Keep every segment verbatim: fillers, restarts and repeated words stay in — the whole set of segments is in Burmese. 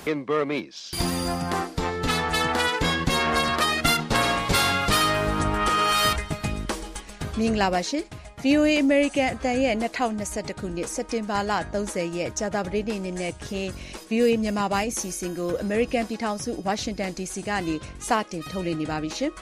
in Burmese. မင်္ဂလာပါရှင် ဗီအိုအေ American အတန်ရဲ့၂၀၂၁ခုနှစ်စက်တင်ဘာလ၃၀ရက်ကြာသပတေးနေ့နေ့နဲ့ခင်း ဗီအိုအေ မြန်မာပိုင်းအစီအစဉ်ကို American ပြည်ထောင်စု Washington ဒီစီ ကနေစတင်ထုတ်လွှင့်နေပါပြီရှင်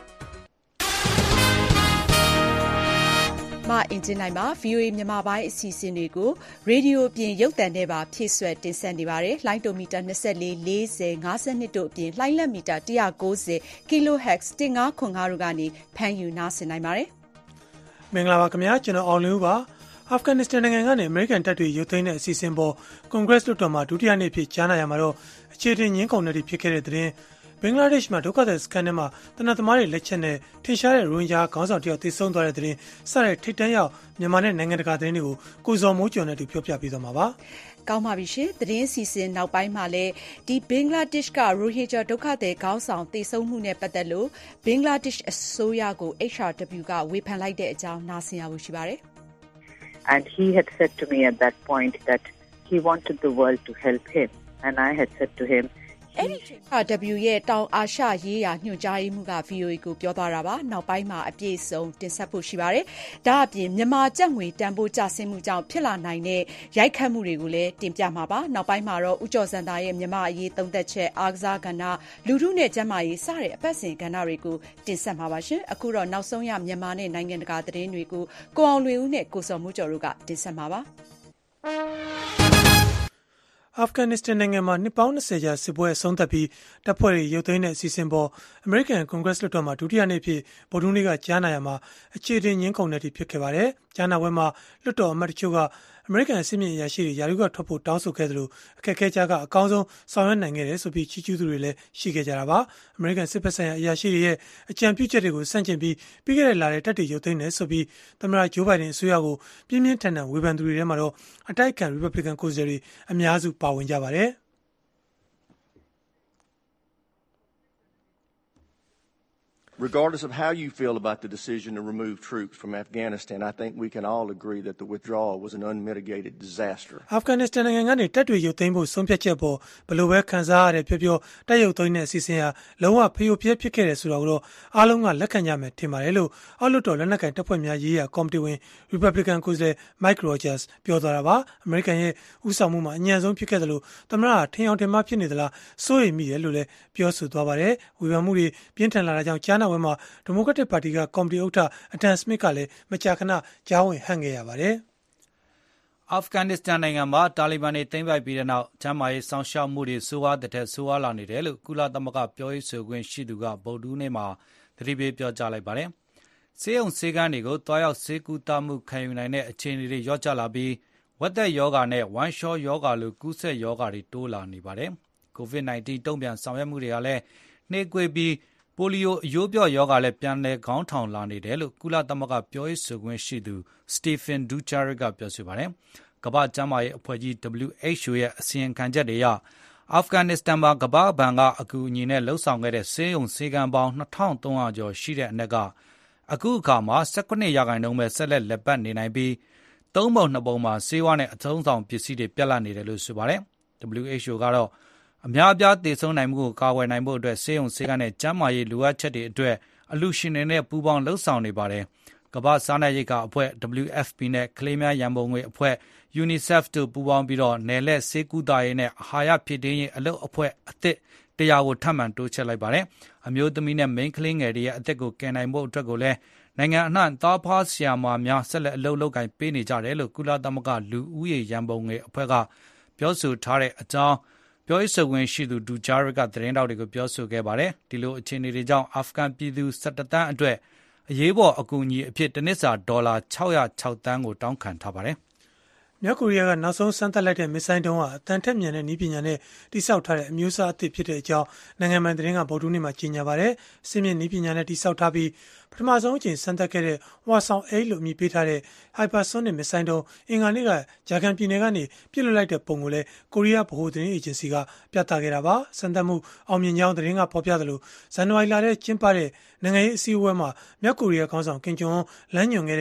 မအင်ဂျင်နိုင်ပါ ဗီအိုအေ မြန်မာပိုင်းအစီအစဉ်တွေကိုရေဒီယိုအပြင်ရုပ်သံနဲ့ပါဖြည့်ဆွတ်တင်ဆက်နေပါတယ်။လိုင်းတိုမီတာ၂၄ ၄၀ ၅၂တို့အပြင်လှိုင်းလက်မီတာ၁၉၀ Kilohertz ၁၅ခွန်၅တို့ကနေဖမ်းယူနားဆင်နိုင်ပါတယ်မင်္ဂလာပါခင်ဗျာကျွန်တော်အောင်လင်းဦးပါအာဖဂန်နစ္စတန်နိုင်ငံကနေအမေရိကန်တပ်တွေရုပ်သိမ်းတဲ့အစီအစဉ်ပေါ်ကွန်ဂရက်လွှတ်တော်မှာဒုတိယနေ့ဖြစ်ကြားနာရမှာတော့အခြေတင်ငင်းကုန်တဲ့ဖြစ်ခဲ့တဲ့တဲ့ဘင်္ဂလားဒေ့ရှ်မှာဒုက္ခသည်စခန်းထဲမှာတနတ်သမားတွေလက်ချက်နဲ့ထင်ရှားတဲ့ရိုဟင်ဂျာခေါင်းဆောင်တယောက်သေဆုံးသွားတဲ့တဲ့စတဲ့ထိတ်တန့်ရောက်မြန်မာနဲ့နိုင်ငံတကာသတင်းတွေကိုကိုဇော်မိုးကျော်နဲ့တူပြောပြပေးသွားမှာပါကောင်းပါပြီရှင်သတင်းစီစဉ်နောက်ပိုင်းမှာလည်းဒီဘင်္ဂလားဒေ့ရှ်ကရိုဟင်ဂျာဒုက္ခသည်ခေါင်းဆောင်သေဆုံးမှုနဲ့ပတ်သက်လို့ဘင်္ဂလားဒေ့ရှ်အစိုးရကို H R W ကဝေဖန်လိုက်တဲ့အကြောင်းနားဆင်ရဖို့ရှိပါတယ် And he had said to me at that point that he wanted the world to help him and I had said to him H R W ရဲ့တောင်အာရှရေးရာညွှန်ကြားရေးမှူးက ဗီအိုအေ ကိုပြောသွားတာပါနောက်ပိုင်းမှာအပြည့်အစုံတင်ဆက်ဖို့ရှိပါတယ်ဒါအပြင်မြန်မာကျပ်ငွေတန်ဖိုးကျဆင်းမှုကြောင့်ဖြစ်လာနိုင်တဲ့ရိုက်ခတ်မှုတွေကိုလည်းတင်ပြမှာပါနောက်ပိုင်းမှာတော့ဦးကျော်စံသားရဲ့မြန်မာအရေးသုံးသက်ချက်အားကစားကဏ္ဍလူထုနဲ့ကျန်းမာရေးစတဲ့အပတ်စဉ်ကဏ္ဍတွေကိုတင်ဆက်မှာပါရှင်အခုတော့နောက်ဆုံးရမြန်မာနဲ့နိုင်ငံတကာသတင်းတွေကိုကိုအောင်လွင်ဦးနဲ့ကိုစော်မိုးကျော်တို့ကတင်ဆက်မှာပါအာဖဂန်နစ္စတန်နိုင်ငံမှာနှစ်ပေါင်း၂၀ကြာစစ်ပွဲအဆုံးသတ်ပြီးတပ်ဖွဲ့တွေရုပ်သိမ်းတဲ့အစီအစဉ်ပေါ်အမေရိကန်ကွန်ဂရက်လွှတ်တော်မှာဒုတိယနေ့ဖြစ်ဗုဒ္ဓဟူးနေ့ကကြားနာရမှာအခြေတင်ငင်းကုန်တဲ့ထိဖြစ်ခဲ့ပါတယ်။ကြားနာပွဲမှာလွှတ်တော်အမတ်တချို့ကအမေရိကန်အစစ်မြင့်အရာရှိတွေယာရုကထွက်ဖို့တောင်းဆိုခဲ့သလိုအခက်အခဲကြားကအကောင်းဆုံးဆောင်ရွက်နိုင်ခဲ့တယ်ဆိုပြီးချီးကျူးသူတွေလည်းရှိခဲ့ကြတာပါ။အမေရိကန်စစ်ဘက်ဆိုင်ရာအရာရှိတွေရဲ့အကြံပြုချက်တွေကိုဆန့်ကျင်ပြီးပြီးခဲ့တဲ့လထဲတပ်တွေရုပ်သိမ်းတယ်ဆိုပြီးသမ္မတဂျိုးဘိုင်ဒန်အစိုးရကိုပြင်းပြင်းထန်ထန်ဝေဖန်သူတွေထဲမှာတော့အတိုက်အခံ Republican ကိုယ်စားလှယ်တွေအများစုပါဝင်ကြပါတယ်။ Regardless of how you feel about the decision to remove troops from Afghanistan, I think we can all agree that the withdrawal was an unmitigated disaster. Afghanistan နိုင်ငံကနေတပ်တွေရုပ်သိမ်းဖို့ဆုံးဖြတ်ချက်ပေါ်ဘယ်လိုပဲခံစားရတယ်ပြောပြောတပ်ရုပ်သိမ်းတဲ့အစီအစဉ်ဟာလုံးဝဖျို့ဖျက်ဖြစ်ခဲ့တယ်ဆိုတော့အားလုံးကလက်ခံကြမယ်ထင်ပါတယ်လို့အောက်လွှတ်တော်လက်နက်ကိုင်တပ်ဖွဲ့များရေးရာကော်မတီဝင် Republican ကိုယ်စားလှယ် Mike Rogers ပြောသွားတာပါ။ American ရဲ့ဦးဆောင်မှုမှာအညံ့ဆုံးဖြစ်ခဲ့တယ်လို့သမ္မတကထင်အောင်ထင်မှားဖြစ်နေသလားစိုးရိမ်မိတယ်လို့လည်းပြောဆိုသွားပါတယ်။ဝေဖန်မှုတွေပြင်းထန်လာတာကြောင့်ကြားနာပွဲမှာဒီမိုကရက်တစ်ပါတီကကော်မတီဥက္ကဋ္ဌအဒမ်စမစ်ကလည်းမကြာခဏကြားဝင်ဟန့်ခဲ့ရပါတယ်။အာဖဂန်နစ္စတန်နိုင်ငံမှာတာလီဘန်တွေသိမ်းပိုက်ပြီးတဲ့နောက်ကျန်းမာရေးစောင့်ရှောက်မှုတွေဆိုးဝါးတဲ့ထက်ဆိုးဝါးလာနေတယ်လို့ကုလသမဂ္ဂပြောရေးဆိုခွင့်ရှိသူကဗုဒ္ဓဟူးနေ့မှာသတိပေးပြောကြားလိုက်ပါတယ်။ဆေးရုံဆေးခန်းတွေကိုတွားရောက်ဆေးကုသမှုခံယူနိုင်တဲ့အခြေအနေတွေလျော့ကျလာပြီးဝက်သက်ရောဂါနဲ့ဝမ်းလျှောရောဂါလိုကူးစက်ရောဂါတွေတိုးလာနေပါတယ်။ ကိုဗစ် ၁၉ တုံ့ပြန်ဆောင်ရွက်မှုတွေကလည်းနှေးကွေးပြီးပိုလီယိုအရိုးပျော့ရောဂါလည်းပြန်လည်ခေါင်းထောင်လာနေတယ်လို့ကုလသမဂ္ဂပြောရေးဆိုခွင့်ရှိသူစတီဖင်ဒူချာရစ်ကပြောဆိုပါတယ်။ကမ္ဘာ့ကျန်းမာရေးအဖွဲ့ကြီး W H O ရဲ့အစီရင်ခံချက်တွေအရအာဖဂန်နစ္စတန်မှာကမ္ဘာ့ဘဏ်ကအကူအညီနဲ့လှုပ်ဆောင်ခဲ့တဲ့ဆေးရုံဆေးခန်းပေါင်း၂ထောင်သုံးရာကျော်ရှိတဲ့အနက်ကအခုအခါမှာ၁၈ရာခိုင်နှုန်းပဲဆက်လက်လက်ပတ်နေနိုင်ပြီးသုံးပုံနှစ်ပုံမှာဆေးဝါးနဲ့အသုံးဆောင်ပစ္စည်းတွေပြတ်လတ်နေတယ်လို့ဆိုပါတယ်။ W H O ကတော့အများအပြားသေဆုံးနိုင်မှုကိုကာကွယ်နိုင်ဖို့အတွက်ဆေးရုံဆေးကန်းနဲ့ကျန်းမာရေးလိုအပ်ချက်တွေအတွက်အလှူရှင်တွေနဲ့ပူးပေါင်းလှုပ်ဆောင်နေပါတယ်။ကမ္ဘာ့စားနပ်ရိက္ခာအဖွဲ့ W F P နဲ့ကလေးများရန်ပုံငွေအဖွဲ့ UNICEF တို့ပူးပေါင်းပြီးတော့နယ်လက်ဆေးကုသရေးနဲ့အာဟာရဖြည့်တင်းရေးအလုပ်အဖွဲ့အသစ်တရာကိုထပ်မံတိုးချဲ့လိုက်ပါတယ်။အမျိုးသမီးနဲ့မိန်းကလေးငယ်တွေရဲ့အသက်ကိုကယ်နိုင်ဖို့အတွက်ကိုလည်းနိုင်ငံအနှံ့သားဖားဆရာမများဆက်လက်အလုပ်လုပ်ကိုင်ပေးနေကြတယ်လို့ကုလသမဂ္ဂလူဦးရေရန်ပုံငွေအဖွဲ့ကပြောဆိုထားတဲ့အကြောင်းပြောရေးဆိုခွင့်ရှိသူဒူဂျာရစ်ကသတင်းတောက်တွေကိုပြောဆိုခဲ့ပါတယ်။ဒီလိုအခြေအနေတွေကြောင့်အာဖဂန်ပြည်သူ၁၁တန်းအတွက်အရေးပေါ်အကူအညီအဖြစ်တစ်နှစ်စာဒေါ်လာ၆၀၆သန်းကိုတောင်းခံထားပါတယ်။မြောက်ကိုရီးယားကနောက်ဆုံးစမ်းသပ်လိုက်တဲ့မစ်ဆိုင်းဒုံးဟာအတန်ထက်မြန်တဲ့နည်းပညာနဲ့တိစောက်ထားတဲ့အမျိုးအစားအသစ်ဖြစ်တဲ့အကြောင်းနိုင်ငံပိုင်သတင်းကဗုဒ္ဓဟူးနေ့မှာကြေညာပါတယ်။စစ်မြင့်နည်းပညာနဲ့တိစောက်ထားပြီးပထမဆုံးအကြိမ်စမ်းသပ်ခဲ့တဲ့ဟွာဆောင်အိလို့အမည်ပေးထားတဲ့ hypersonic မစ်ဆိုင်းဒုံးအင်္ဂါနေ့ကဂျာကန်ပြည်နယ်ကနေပြစ်လွှတ်လိုက်တဲ့ပုံကိုလည်းကိုရီးယားဗဟိုသတင်းအေဂျင်စီကပြသခဲ့တာပါ။စမ်းသပ်မှုအောင်မြင်ကြောင်းသတင်းကဖော်ပြသလိုဇန်နဝါရီလထဲကျင်းပတဲ့နိုင်ငံရေးအစည်းအဝေးမှာမြောက်ကိုရီးယားခေါင်းဆောင်ကင်ဂျုံအွန်လမ်းညွှန်ခဲ့တဲ့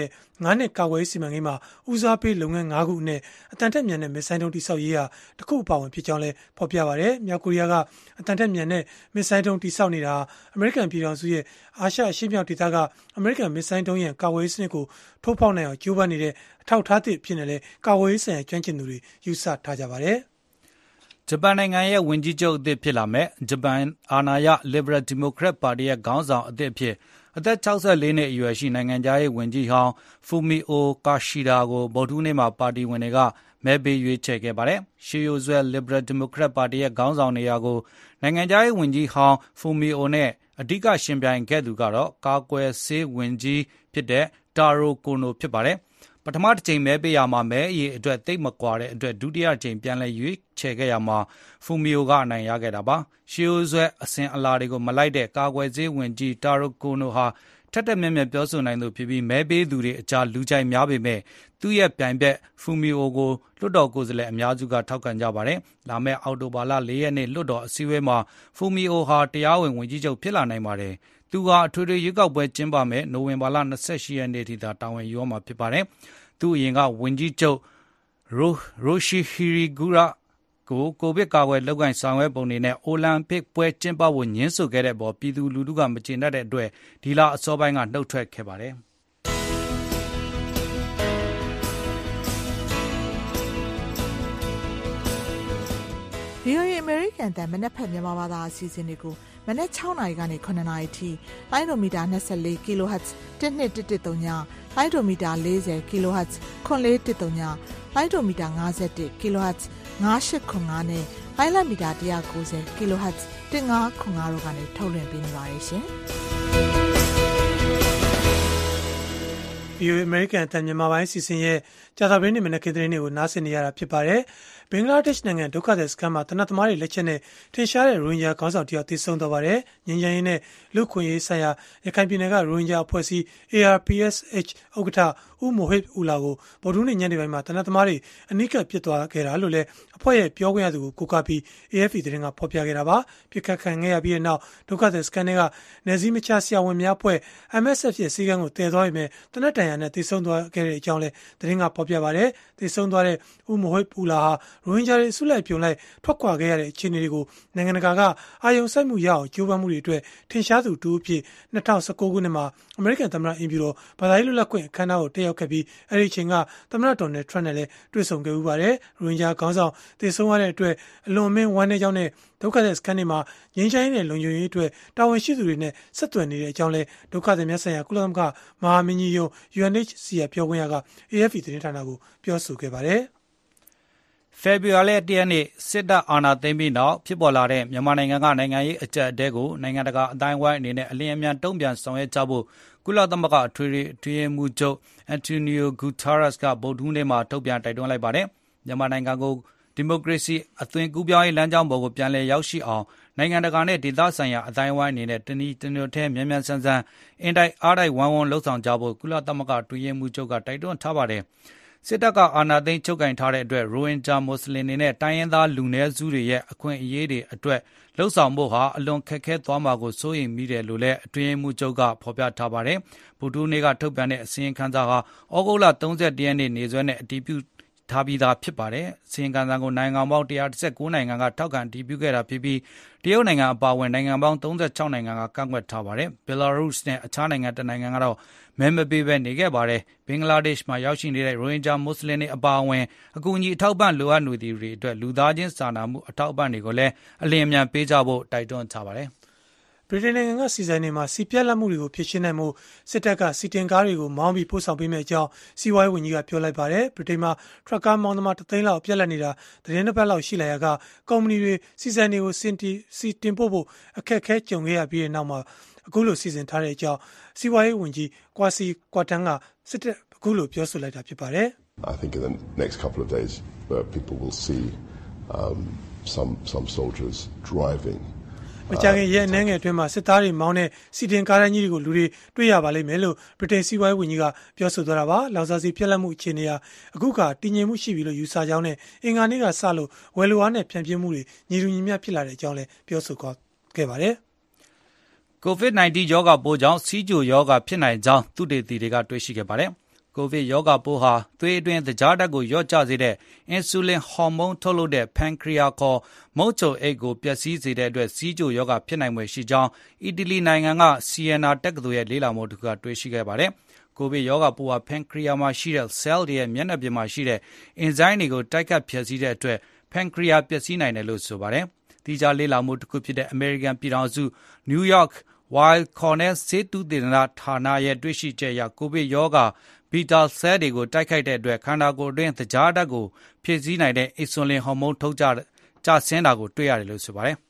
ငါးနှစ်ကာကွယ်ရေးစီမံကိန်းမှာဦးစားပေးလုပ်ငန်းငါးခုနဲ့အတန်ထက်မြန်တဲ့မစ်ဆိုင်းဒုံးတိစောက်ရေးဟာတစ်ခုအပါအဝင်ဖြစ်ကြောင်းလည်းဖော်ပြပါတယ်။မြောက်ကိုရီးယားကအတန်ထက်မြန်တဲ့မစ်ဆိုင်းဒုံးတိစောက်နေတာအမေရိကန်ပြည်ထောင်စုရဲ့အာရှအရှေ့မြောက်ဒေသကအမေရိကန်မစ်ဆိုင်းဒုံးရန်ကာကွယ်ရေးစနစ်ကိုထိုးဖောက်နိုင်အောင်ကြိုးပမ်းနေတဲ့အထောက်အထားသစ်ဖြစ်နေလေကာကွယ်ရေးဆိုင်ရာကျွမ်းကျင်သူတွေယူဆထားကြပါတယ်။ဂျပန်နိုင်ငံရဲ့ဝန်ကြီးချုပ်အသစ်ဖြစ်လာမဲ့ဂျပန်အာဏာရ Liberal Democrat Party ရဲ့ခေါင်းဆောင်အသစ်အဖြစ်အသက်၆၄နှစ်အရွယ်ရှိနိုင်ငံခြားရေးဝန်ကြီးဟောင်း Fumio Kishida ကိုဗုဒ္ဓဟူးနေ့မှာပါတီဝင်တွေကမဲပေးရွေးချယ်ခဲ့ပါတယ်။ရှေးရိုးစွဲ Liberal Democrat Party ရဲ့ခေါင်းဆောင်နေရာကိုနိုင်ငံခြားရေးဝန်ကြီးဟောင်း Fumio နဲ့အဓိကရှင်ပြိုင်ခဲ့သူကတော့ကာကွယ်ဆေးဝန်ကြီးဖြစ်တဲ့ Taro Kono ဖြစ်ပါတယ်။ပထမတစ်ချိန်မဲပေးရမှာမဲအရေးအတွက်တိတ်မကွာတဲ့အတွက်ဒုတိယချိန်ပြန်လည်ရွေးချယ်ခဲ့ရမှာဖူမီယိုကအနိုင်ရခဲ့တာပါရှီယိုဇွဲအစဉ်အလာတွေကိုမလိုက်တဲ့ကာကွယ်ဆေးဝင်ကြီးတာရိုကိုနိုဟာထက်တက်မြက်မြက်ပြောဆိုနိုင်သူဖြစ်ပြီးမဲပေးသူတွေအကြားလူကြိုက်များပေမဲ့သူ့ရဲ့ပြိုင်ဘက်ဖူမီယိုကိုလွှတ်တော်ကိုယ်စားလှယ်အများစုကထောက်ခံကြပါတယ်လာမယ့်အောက်တိုဘာလ၄ရက်နေ့လွှတ်တော်အစည်းအဝေးမှာဖူမီယိုဟာတရားဝင်ဝန်ကြီးချုပ်ဖြစ်လာနိုင်ပါတယ်သူဟာအထွေထွေရွေးကောက်ပွဲကျင်းပမယ်နိုဝင်ဘာလ၂၈ရက်နေ့ထိသာတာဝန်ယူရမှာဖြစ်ပါတယ်သူ့အရင်ကဝန်ကြီးချုပ်ရိုရှိဟီရီဂူရာကိုကိုဗစ်ကာကွယ်လုပ်ကိုင်ဆောင်ရွက်ပုံတွေနဲ့အိုလံပစ်ပွဲကျင်းပဖို့ညှင်းဆိုခဲ့တဲ့ပေါ်ပြည်သူလူထုကမကျေနပ်တဲ့အတွက်ဒီလအစောပိုင်းကနှုတ်ထွက်ခဲ့ပါတယ်။ ဗွီအိုအေ American တန်မနက်ဖက်မြန်မာဘာသာအစီအစဉ်တွေကိုမနက်၆နာရီကနေ၇နာရီထိလိုင်းဒိုမီတာ၂၄ kHz တစ်နှစ်တစ်တစ်သုံးညလိုင်းဒိုမီတာ၄၀ kHz ခွန်လေးတစ်သုံးညလိုင်းဒိုမီတာ၅၁ kHz ၅၈ခွန်၅နဲ့လိုင်းလမီတာ၁၉၀ kHz ၁၅ခွန်၅တို့ကနေထုတ်လွှင့်ပေးနေပါတယ်ရှင်။ဗီအိုအေ American တန်မြန်မာပိုင်းစီစဉ်ရဲ့ကြာသပတေးနေ့မနက်ခင်းသတင်းတွေကိုနားဆင်နေရတာဖြစ်ပါတယ်။ဘင်္ဂလားဒေ့ရှ်နိုင်ငံဒုက္ခသည်စခန်းမှာတနတ်သမားတွေလက်ချက်နဲ့ထင်ရှားတဲ့ရိုဟင်ဂျာခေါင်းဆောင်တယောက်သေဆုံးသွားပါတယ်။ငြိမ်းချမ်းရေးနဲ့လူ့ခွင့်ရေးဆိုင်ရာရခိုင်ပြည်နယ်ကရိုဟင်ဂျာအဖွဲ့အစည်း A R P S H ဥက္ကဋ္ဌဦးမိုဟစ်ဦးလာကိုဗုဒ္ဓဟူးနေ့ညနေပိုင်းမှာတနတ်သမားတွေအနိကပ်ပစ်သွားခဲ့တာလို့လည်းအဖွဲ့ရဲ့ပြောခွင့်ရသူကိုကိုးကားပြီး A F P သတင်းကဖော်ပြခဲ့တာပါ။ပြစ်ခတ်ခံခဲ့ရပြီးတဲ့နောက်ဒုက္ခသည်စခန်းတွေကနယ်စည်းမခြားဆရာဝန်များအဖွဲ့ M S F ရဲ့စီကံကိုတည်သွားပြီးမြဲတနတ်တန်ရနဲ့သေဆုံးသွားခဲ့တဲ့အကြောင်းလည်းသတင်းကဖော်ပြပါတယ်။သေဆုံးသွားတဲ့ဦးမိုဟစ်ဦးလာဟာရိုဟင်ဂျာတွေအစုလိုက်ပြုံလိုက်ထွက်ခွာခဲ့ရတဲ့အခြေအနေတွေကိုနိုင်ငံတကာကအာရုံစိုက်မှုရအောင်ကြိုးပမ်းမှုတွေအတွက်ထင်ရှားသူတူအဖြစ်၂၀၁၉ခုနှစ်မှာအမေရိကန်သမ္မတအင်ဖြူတော်ဘာသာရေးလွတ်လပ်ခွင့်အခမ်းအနားကိုတက်ရောက်ခဲ့ပြီးအဲ့ဒီအချိန်ကသမ္မတဒေါ်နယ်ထရန့်နဲ့လည်းတွေ့ဆုံခဲ့ဥပါတယ်ရိုဟင်ဂျာခေါင်းဆောင်သေဆုံးရတဲ့အတွက်အလွန်အမင်းဝမ်းနည်းကြောင်းနဲ့ဒုက္ခသည်စခန်းတွေမှာငြိမ်းချမ်းရေးနဲ့လုံခြုံရေးအတွက်တာဝန်ရှိသူတွေနဲ့ဆက်သွယ်နေတဲ့အကြောင်းလဲဒုက္ခသည်များဆိုင်ရာကုလသမဂ္ဂမဟာမင်းကြီးရုံး U N H C R ပြောခွင့်ရက A F P သတင်းဌာနကိုပြောဆိုခဲ့ပါတယ်ဖေဖော်ဝါရီလတရက်နေ့စစ်တပ်အာဏာသိမ်းပြီးနောက်ဖြစ်ပေါ်လာတဲ့မြန်မာနိုင်ငံကနိုင်ငံရေးအကျပ်အတည်းကိုနိုင်ငံတကာအတိုင်းအဝိုင်းအနေနဲ့အလျင်အမြန်တုံ့ပြန်ဆောင်ရွက်ကြဖို့ကုလသမဂ္ဂအထွေထွေအတွင်းရေးမှူးချုပ်အန်တိုနီယိုဂူတာရက်စ်ကဗုဒ္ဓဟူးနေ့မှာထုတ်ပြန်တိုက်တွန်းလိုက်ပါတယ်မြန်မာနိုင်ငံကိုဒီမိုကရေစီအသွင်ကူးပြောင်းရေးလမ်းကြောင်းပေါ်ကိုပြန်လည်ရောက်ရှိအောင်နိုင်ငံတကာနဲ့ဒေသဆိုင်ရာအတိုင်းအဝိုင်းအနေနဲ့တနည်းတမျိုးထဲမြန်မြန်ဆန်ဆန်အင်တိုက်အားတိုက်ဝိုင်းဝန်းလှုပ်ဆောင်ကြဖို့ကုလသမဂ္ဂအတွင်းရေးမှူးချုပ်ကတိုက်တွန်းထားပါတယ်စစ်တပ်ကအာဏာသိမ်းချုပ်ကင်ထားတဲ့အတွက်ရိုဟင်ဂျာမွတ်စလင်တွေနဲ့တိုင်းရင်းသားလူနည်းစုတွေရဲ့အခွင့်အရေးတွေအတွက်လှုံ့ဆော်ဖို့ဟာအလွန်ခက်ခဲသွားမှာကိုစိုးရိမ်မိတယ်လို့လည်းအတွင်းရေးမှူးချုပ်ကဖော်ပြထားပါတယ်။ဗုဒ္ဓဟူးနေ့ကထုတ်ပြန်တဲ့အစီရင်ခံစာဟာဩဂုတ်လ၃၁ရက်နေ့နေ့စွဲနဲ့အတည်ပြုထားပြီးသားဖြစ်ပါတယ်။အစီရင်ခံစာကိုနိုင်ငံပေါင်း၁၁၉နိုင်ငံကထောက်ခံအတည်ပြုခဲ့တာဖြစ်ပြီးတရုတ်နိုင်ငံအပါအဝင်နိုင်ငံပေါင်း၃၆နိုင်ငံကကန့်ကွက်ထားပါတယ်။ဘယ်လာရုစ်နဲ့အခြားနိုင်ငံတနိုင်ငံကတော့မဲမပေးဘဲနေခဲ့ပါတယ်။ဘင်္ဂလားဒေ့ရှ်မှာရောက်ရှိနေတဲ့ရိုဟင်ဂျာမွတ်စလင်တွေအပါအဝင်အကူအညီအထောက်ပံ့လိုအပ်နေသူတွေအတွက်လူသားချင်းစာနာမှုအထောက်အပံ့တွေကိုလည်းအလျင်အမြန်ပေးကြဖို့တိုက်တွန်းထားပါတယ်။ဗြိတိန်နိုင်ငံကစီဆိုင်တွေမှာစီပြက်လက်မှုတွေကိုဖြေရှင်းနိုင်မှုစစ်တပ်ကစီတင်ကားတွေကိုမောင်းပြီးပို့ဆောင်ပေးမယ့်အကြောင်းစီးပွားရေးဝန်ကြီးကပြောလိုက်ပါတယ်။ဗြိတိန်မှာထရက်ကားမောင်းသမားတသိန်းလောက်ပြက်လက်နေတာသတင်းတစ်ပတ်လောက်ရှိလာရကကုမ္ပဏီတွေစီဆိုင်တွေကိုစင်တီစီတင်ပို့ဖို့အခက်အခဲကြုံခဲ့ရပြီးတဲ့နောက်မှာအခုလိုစီစဉ်ထားတဲ့အကြောင်းစီးပွားရေးဝန်ကြီးကွာစီကွာတန်ကစစ်တပ်အခုလိုပြောဆိုလိုက်တာဖြစ်ပါတယ်။ I think in the next couple of days uh, people will see um, some some soldiers driving မကြခင်ရဲ့အနေငယ်အတွင်းမှာစစ်သားတွေမောင်းတဲ့စီတင်ကားတိုင်းကြီးတွေကိုလူတွေတွေ့ရပါလိမ့်မယ်လို့ဗြိတိန်စီးပွားရေးဝန်ကြီးကပြောဆိုသွားတာပါ။လောင်စာဆီပြက်လက်မှုအခြေအနေဟာအခုကတည်ငြိမ်မှုရှိပြီလို့ယူဆကြောင်းနဲ့အင်္ဂါနေ့ကစလို့ဝယ်လိုအားနဲ့ဖြန့်ဖြူးမှုတွေညီတူညီမျှဖြစ်လာတဲ့အကြောင်းလည်းပြောဆိုခဲ့ပါတယ်။ ကိုဗစ် ၁၉ ရောဂါပိုးကြောင့်ဆီးချိုရောဂါဖြစ်နိုင်ကြောင်းသုတေသီတွေကတွေ့ရှိခဲ့ပါတယ်။ကိုဗစ်ရောဂါပိုးဟာသွေးအတွင်းသကြားဓာတ်ကိုလျော့ကျစေတဲ့အင်ဆူလင်ဟော်မုန်းထုတ်လုပ်တဲ့ဖန်ခရီယာခေါ်မုတ်ချုံအိတ်ကိုပျက်စီးစေတဲ့အတွက်ဆီးချိုရောဂါဖြစ်နိုင်ွယ်ရှိကြောင်းအီတလီနိုင်ငံကဆီယန်နာတက္ကသိုလ်ရဲ့လေ့လာမှုတစ်ခုကတွေ့ရှိခဲ့ပါတယ်။ကိုဗစ်ရောဂါပိုးဟာဖန်ခရီယာမှာရှိတဲ့ cell တွေရဲ့မျက်နှာပြင်မှာရှိတဲ့အင်ဇိုင်းတွေကိုတိုက်ခတ်ဖျက်ဆီးတဲ့အတွက်ဖန်ခရီယာပျက်စီးနိုင်တယ်လို့ဆိုပါတယ်။ဒီကြားလေ့လာမှုတစ်ခုဖြစ်တဲ့အမေရိကန်ပြည်ထောင်စုနယူးယောက် Weill Cornell ဆေးသုတေသနဌာနရဲ့တွေ့ရှိချက်အရကိုဗစ်ရောဂါဘီတာဆဲလ်တွေကိုတိုက်ခိုက်တဲ့အတွက်ခန္ဓာကိုယ်အတွင်းသကြားဓာတ်ကိုဖြည့်ဆည်းနိုင်တဲ့အင်ဆူလင်ဟော်မုန်းထုတ်ကြကျဆင်းတာကိုတွေ့ရတယ်လို့ဆိုပါတယ်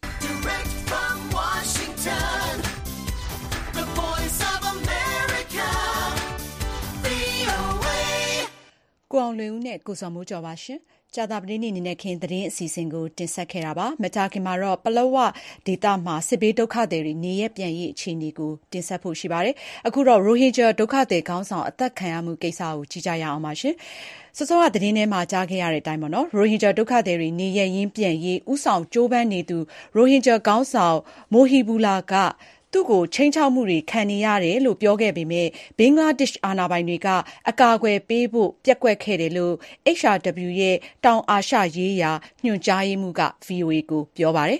ကိုအောင်လွင်ဦးနဲ့ကိုစော်မိုးကျော်ပါရှင်ကြာသပတေးနေ့နေ့ခင်သတင်းအစီအစဉ်ကိုတင်ဆက်ခဲ့တာပါမကြာခင်မှာတော့ပလောဝဒေတာမှာစစ်ဘေးဒုက္ခသည်တွေနေရပြန်ရေးအခြေအနေကိုတင်ဆက်ဖို့ရှိပါတယ်အခုတော့ရိုဟင်ဂျာဒုက္ခသည်ခေါင်းဆောင်အသက်ခံရမှုကိစ္စကိုကြည့်ကြရအောင်ပါရှင်စောစောကသတင်းထဲမှာကြားခဲ့ရတဲ့အတိုင်းပေါ့နော်ရိုဟင်ဂျာဒုက္ခသည်တွေနေရရင်းပြန်ရေးဥဆောင်ကြိုးပမ်းနေသူရိုဟင်ဂျာခေါင်းဆောင်မိုဟီဘူလာကသူ့ကိုချိန်ချောက်မှုတွေခံနေရတယ်လို့ပြောခဲ့ပေမဲ့ဘင်္ဂလားဒေ့ရှ်အာဏာပိုင်တွေကအကာအကွယ်ပေးဖို့ပျက်ကွက်ခဲ့တယ်လို့ H R W ရဲ့တောင်အာရှရေးရာညွှန်ကြားရေးမှူးက V O A ကိုပြောပါတယ်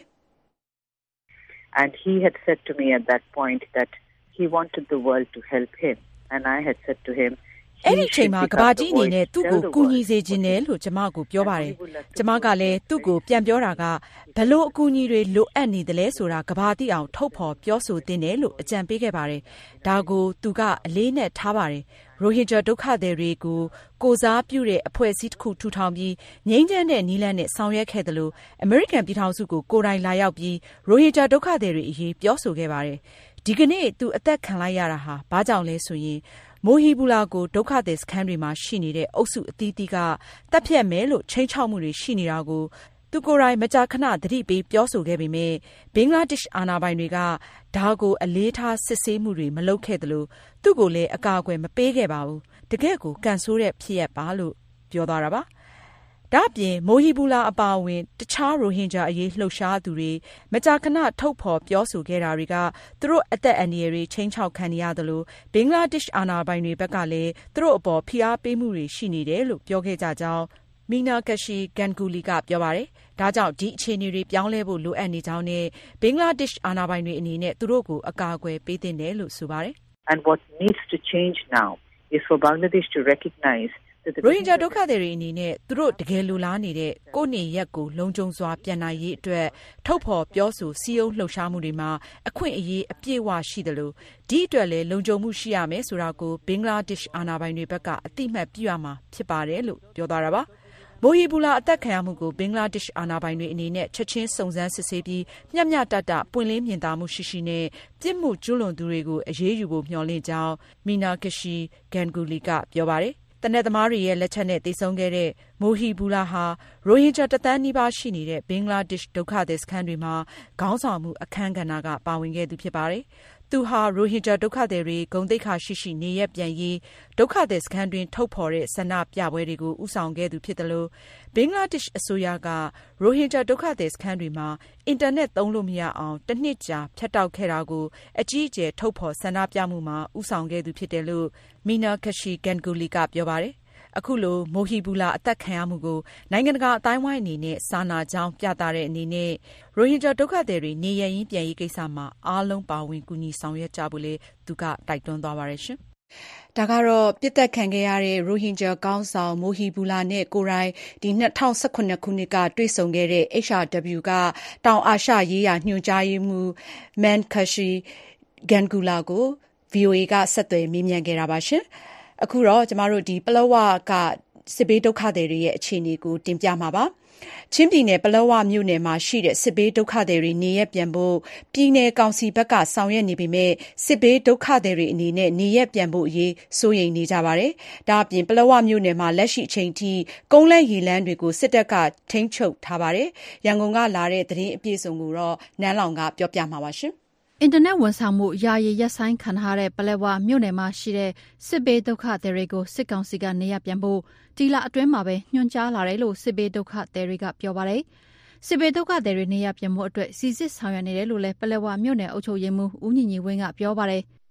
And he had said to me at that point that he wanted the world to help him and I had said to him အဲ့ဒီချိန်မှာကဘာကြီးအနေနဲ့သူ့ကိုကူညီစေခြင်းတယ်လို့ကျမကိုပြောပါတယ်။ကျမကလည်းသူ့ကိုပြန်ပြောတာကဘလို့အကူအညီတွေလိုအပ်နေတယ်လဲဆိုတာကဘာတိအောင်ထုတ်ဖော်ပြောဆိုသင့်တယ်လို့အကြံပေးခဲ့ပါတယ်။ဒါကိုသူကအလေးနဲ့ထားပါတယ်။ရိုဟင်ဂျာဒုက္ခသည်တွေကိုကိုစားပြုတဲ့အဖွဲ့အစည်းတစ်ခုထူထောင်ပြီးငြိမ်းချမ်းတဲ့နည်းလမ်းနဲ့ဆောင်ရွက်ခဲ့တယ်လို့အမေရိကန်ပြည်ထောင်စုကိုကိုယ်တိုင်လာရောက်ပြီးရိုဟင်ဂျာဒုက္ခသည်တွေအရေးပြောဆိုခဲ့ပါတယ်။ဒီကနေ့သူအသက်ခံလိုက်ရတာဟာဘာကြောင့်လဲဆိုရင်မိုဟီဘူလာကိုဒုက္ခသည်စခန်းတွေမှာရှိနေတဲ့အုပ်စုအသီးသီးကတပ်ဖြတ်မယ်လို့ချိန်ချောက်မှုတွေရှိနေတာကိုသူကိုယ်တိုင်မကြာခဏသတိပေးပြောဆိုခဲ့ပေမဲ့ဘင်္ဂလားဒေ့ရှ်အာဏာပိုင်တွေကဒါကိုအလေးထားစစ်ဆေးမှုတွေမလုပ်ခဲ့သလိုသူ့ကိုလည်းအကာအကွယ်မပေးခဲ့ပါဘူးတကယ့်ကိုကန်ဆိုးတဲ့ဖြစ်ရပ်ပါလို့ပြောသွားတာပါဒါ့အပြင်မိုဟီဘူလာအပါအဝင်တခြားရိုဟင်ဂျာအရေးလှုပ်ရှားသူတွေမကြာခဏထုတ်ဖော်ပြောဆိုခဲ့တာတွေကသူတို့အသက်အန္တရာယ်တွေချိန်ချောက်ခံနေရတယ်လို့ဘင်္ဂလားဒေ့ရှ်အာဏာပိုင်တွေဘက်ကလည်းသူတို့အပေါ်ဖိအားပေးမှုတွေရှိနေတယ်လို့ပြောခဲ့ကြကြောင်းမီနာကရှိဂန်ဂူလီကပြောပါတယ်။ဒါကြောင့်ဒီအခြေအနေတွေပြောင်းလဲဖို့လိုအပ်နေကြောင်းနဲ့ဘင်္ဂလားဒေ့ရှ်အာဏာပိုင်တွေအနေနဲ့သူတို့ကိုအကာအကွယ်ပေးသင့်တယ်လို့ဆိုပါတယ်။ And what needs to change now is for Bangladesh to recognize ရိုဟင်ဂျာဒုက္ခသည်တွေအနေနဲ့သူတို့တကယ်လိုလားနေတဲ့ကိုယ့်နေရက်ကိုလုံခြုံစွာပြန်နိုင်ရေးအတွက်ထုတ်ဖော်ပြောဆိုစည်းရုံးလှုပ်ရှားမှုတွေမှာအခွင့်အရေးအပြည့်အဝရှိတယ်လို့ဒီအတွက်လည်းလုံခြုံမှုရှိရမယ်ဆိုတာကိုဘင်္ဂလားဒေ့ရှ်အာဏာပိုင်တွေဘက်ကအသိမှတ်ပြုရမှာဖြစ်ပါတယ်လို့ပြောသွားတာပါမိုဟီဘူလာအသက်ခံရမှုကိုဘင်္ဂလားဒေ့ရှ်အာဏာပိုင်တွေအနေနဲ့ချက်ချင်းစုံစမ်းစစ်ဆေးပြီးမျှမျှတတပွင့်လင်းမြင်သာမှုရှိရှိနဲ့ပြစ်မှုကျူးလွန်သူတွေကိုအရေးယူဖို့မျှော်လင့်ကြောင်းမီနာကရှိဂန်ဂူလီကပြောပါတယ်တနက်သမားတွေရဲ့လက်ချက်နဲ့သေဆုံးခဲ့တဲ့မိုဟီဘူလာဟာရိုဟင်ဂျာတသန်းနီးပါးရှိနေတဲ့ဘင်္ဂလားဒေ့ရှ်ဒုက္ခသည်စခန်းတွေမှာခေါင်းဆောင်မှုအခမ်းကဏ္ဍကပါဝင်ခဲ့သူဖြစ်ပါတယ်။သူဟာရိုဟင်ဂျာဒုက္ခသည်တွေဂုဏ်သိက္ခာရှိရှိနေရပြန်ရေးဒုက္ခသည်စခန်းတွင်ထုတ်ဖော်တဲ့ဆန္ဒပြပွဲတွေကိုဦးဆောင်ခဲ့သူဖြစ်တယ်လို့ဘင်္ဂလားဒေ့ရှ်အစိုးရကရိုဟင်ဂျာဒုက္ခသည်စခန်းတွေမှာအင်တာနက်သုံးလို့မရအောင်တစ်နှစ်ကြာဖြတ်တောက်ခဲ့တာကိုအကြီးအကျယ်ထုတ်ဖော်ဆန္ဒပြမှုမှာဦးဆောင်ခဲ့သူဖြစ်တယ်လို့မီနာကရှိဂန်ဂူလီကပြောပါတယ်အခုလိုမိုဟီဘူလာအသက်ခံရမှုကိုနိုင်ငံတကာအတိုင်းဝိုင်းအနေနဲ့စာနာကြောင်းပြသတဲ့အနေနဲ့ရိုဟင်ဂျာဒုက္ခသည်တွေနေရရင်ပြန်ရေးကိစ္စမှာအားလုံးပါဝင်ကူညီဆောင်ရွက်ကြဖို့လေသူကတိုက်တွန်းသွားပါတယ်ရှင်။ဒါကတော့ပြစ်သက်ခံခဲ့ရတဲ့ရိုဟင်ဂျာကောင်းဆောင်မိုဟီဘူလာနဲ့ကိုရိုင်းဒီ၂၀၁၇ခုနှစ်ကတွေ့ဆုံခဲ့တဲ့ H R W ကတောင်အာရှရေးရာညွှန်ကြားရေးမှူးမန်ခရှိဂန်ဂူလာကို V O A ကဆက်သွယ်မေးမြန်းခဲ့တာပါရှင်။အခုတော့ကျမတို့ဒီပလောဝကစစ်ဘေးဒုက္ခသည်တွေရဲ့အခြေအနေကိုတင်ပြမှာပါချင်းပြည်နယ်ပလောဝမြို့နယ်မှာရှိတဲ့စစ်ဘေးဒုက္ခသည်တွေနေရပြန်ဖို့ပြည်နယ်ကောင်စီဘက်ကဆောင်ရွက်နေပေမဲ့စစ်ဘေးဒုက္ခသည်တွေအနေနဲ့နေရပြန်ဖို့အရေးစိုးရိမ်နေကြပါတယ်ဒါအပြင်ပလောဝမြို့နယ်မှာလက်ရှိအချိန်ထိကုန်းလန်းရေလန်းတွေကိုစစ်တပ်ကထိန်းချုပ်ထားပါတယ်ရန်ကုန်ကလာတဲ့သတင်းအပြည့်အစုံကိုတော့နန်းလောင်ကပြောပြမှာပါရှင်အင်တာနက်ဝန်ဆောင်မှုယာယီရပ်ဆိုင်းခံထားတဲ့ပလက်ဝမြို့နယ်မှာရှိတဲ့စစ်ဘေးဒုက္ခသည်တွေကိုစစ်ကောင်စီကနေရပြန်ဖို့ဒီလအတွင်းမှာပဲညွှန်ကြားလာတယ်လို့စစ်ဘေးဒုက္ခသည်တွေကပြောပါတယ်။စစ်ဘေးဒုက္ခသည်တွေနေရပြန်ဖို့အတွက်စီစစ်ဆောင်ရွက်နေတယ်လို့လည်းပလက်ဝမြို့နယ်အုပ်ချုပ်ရေးမှူးဦးညီညီဝင်းကပြောပါတယ်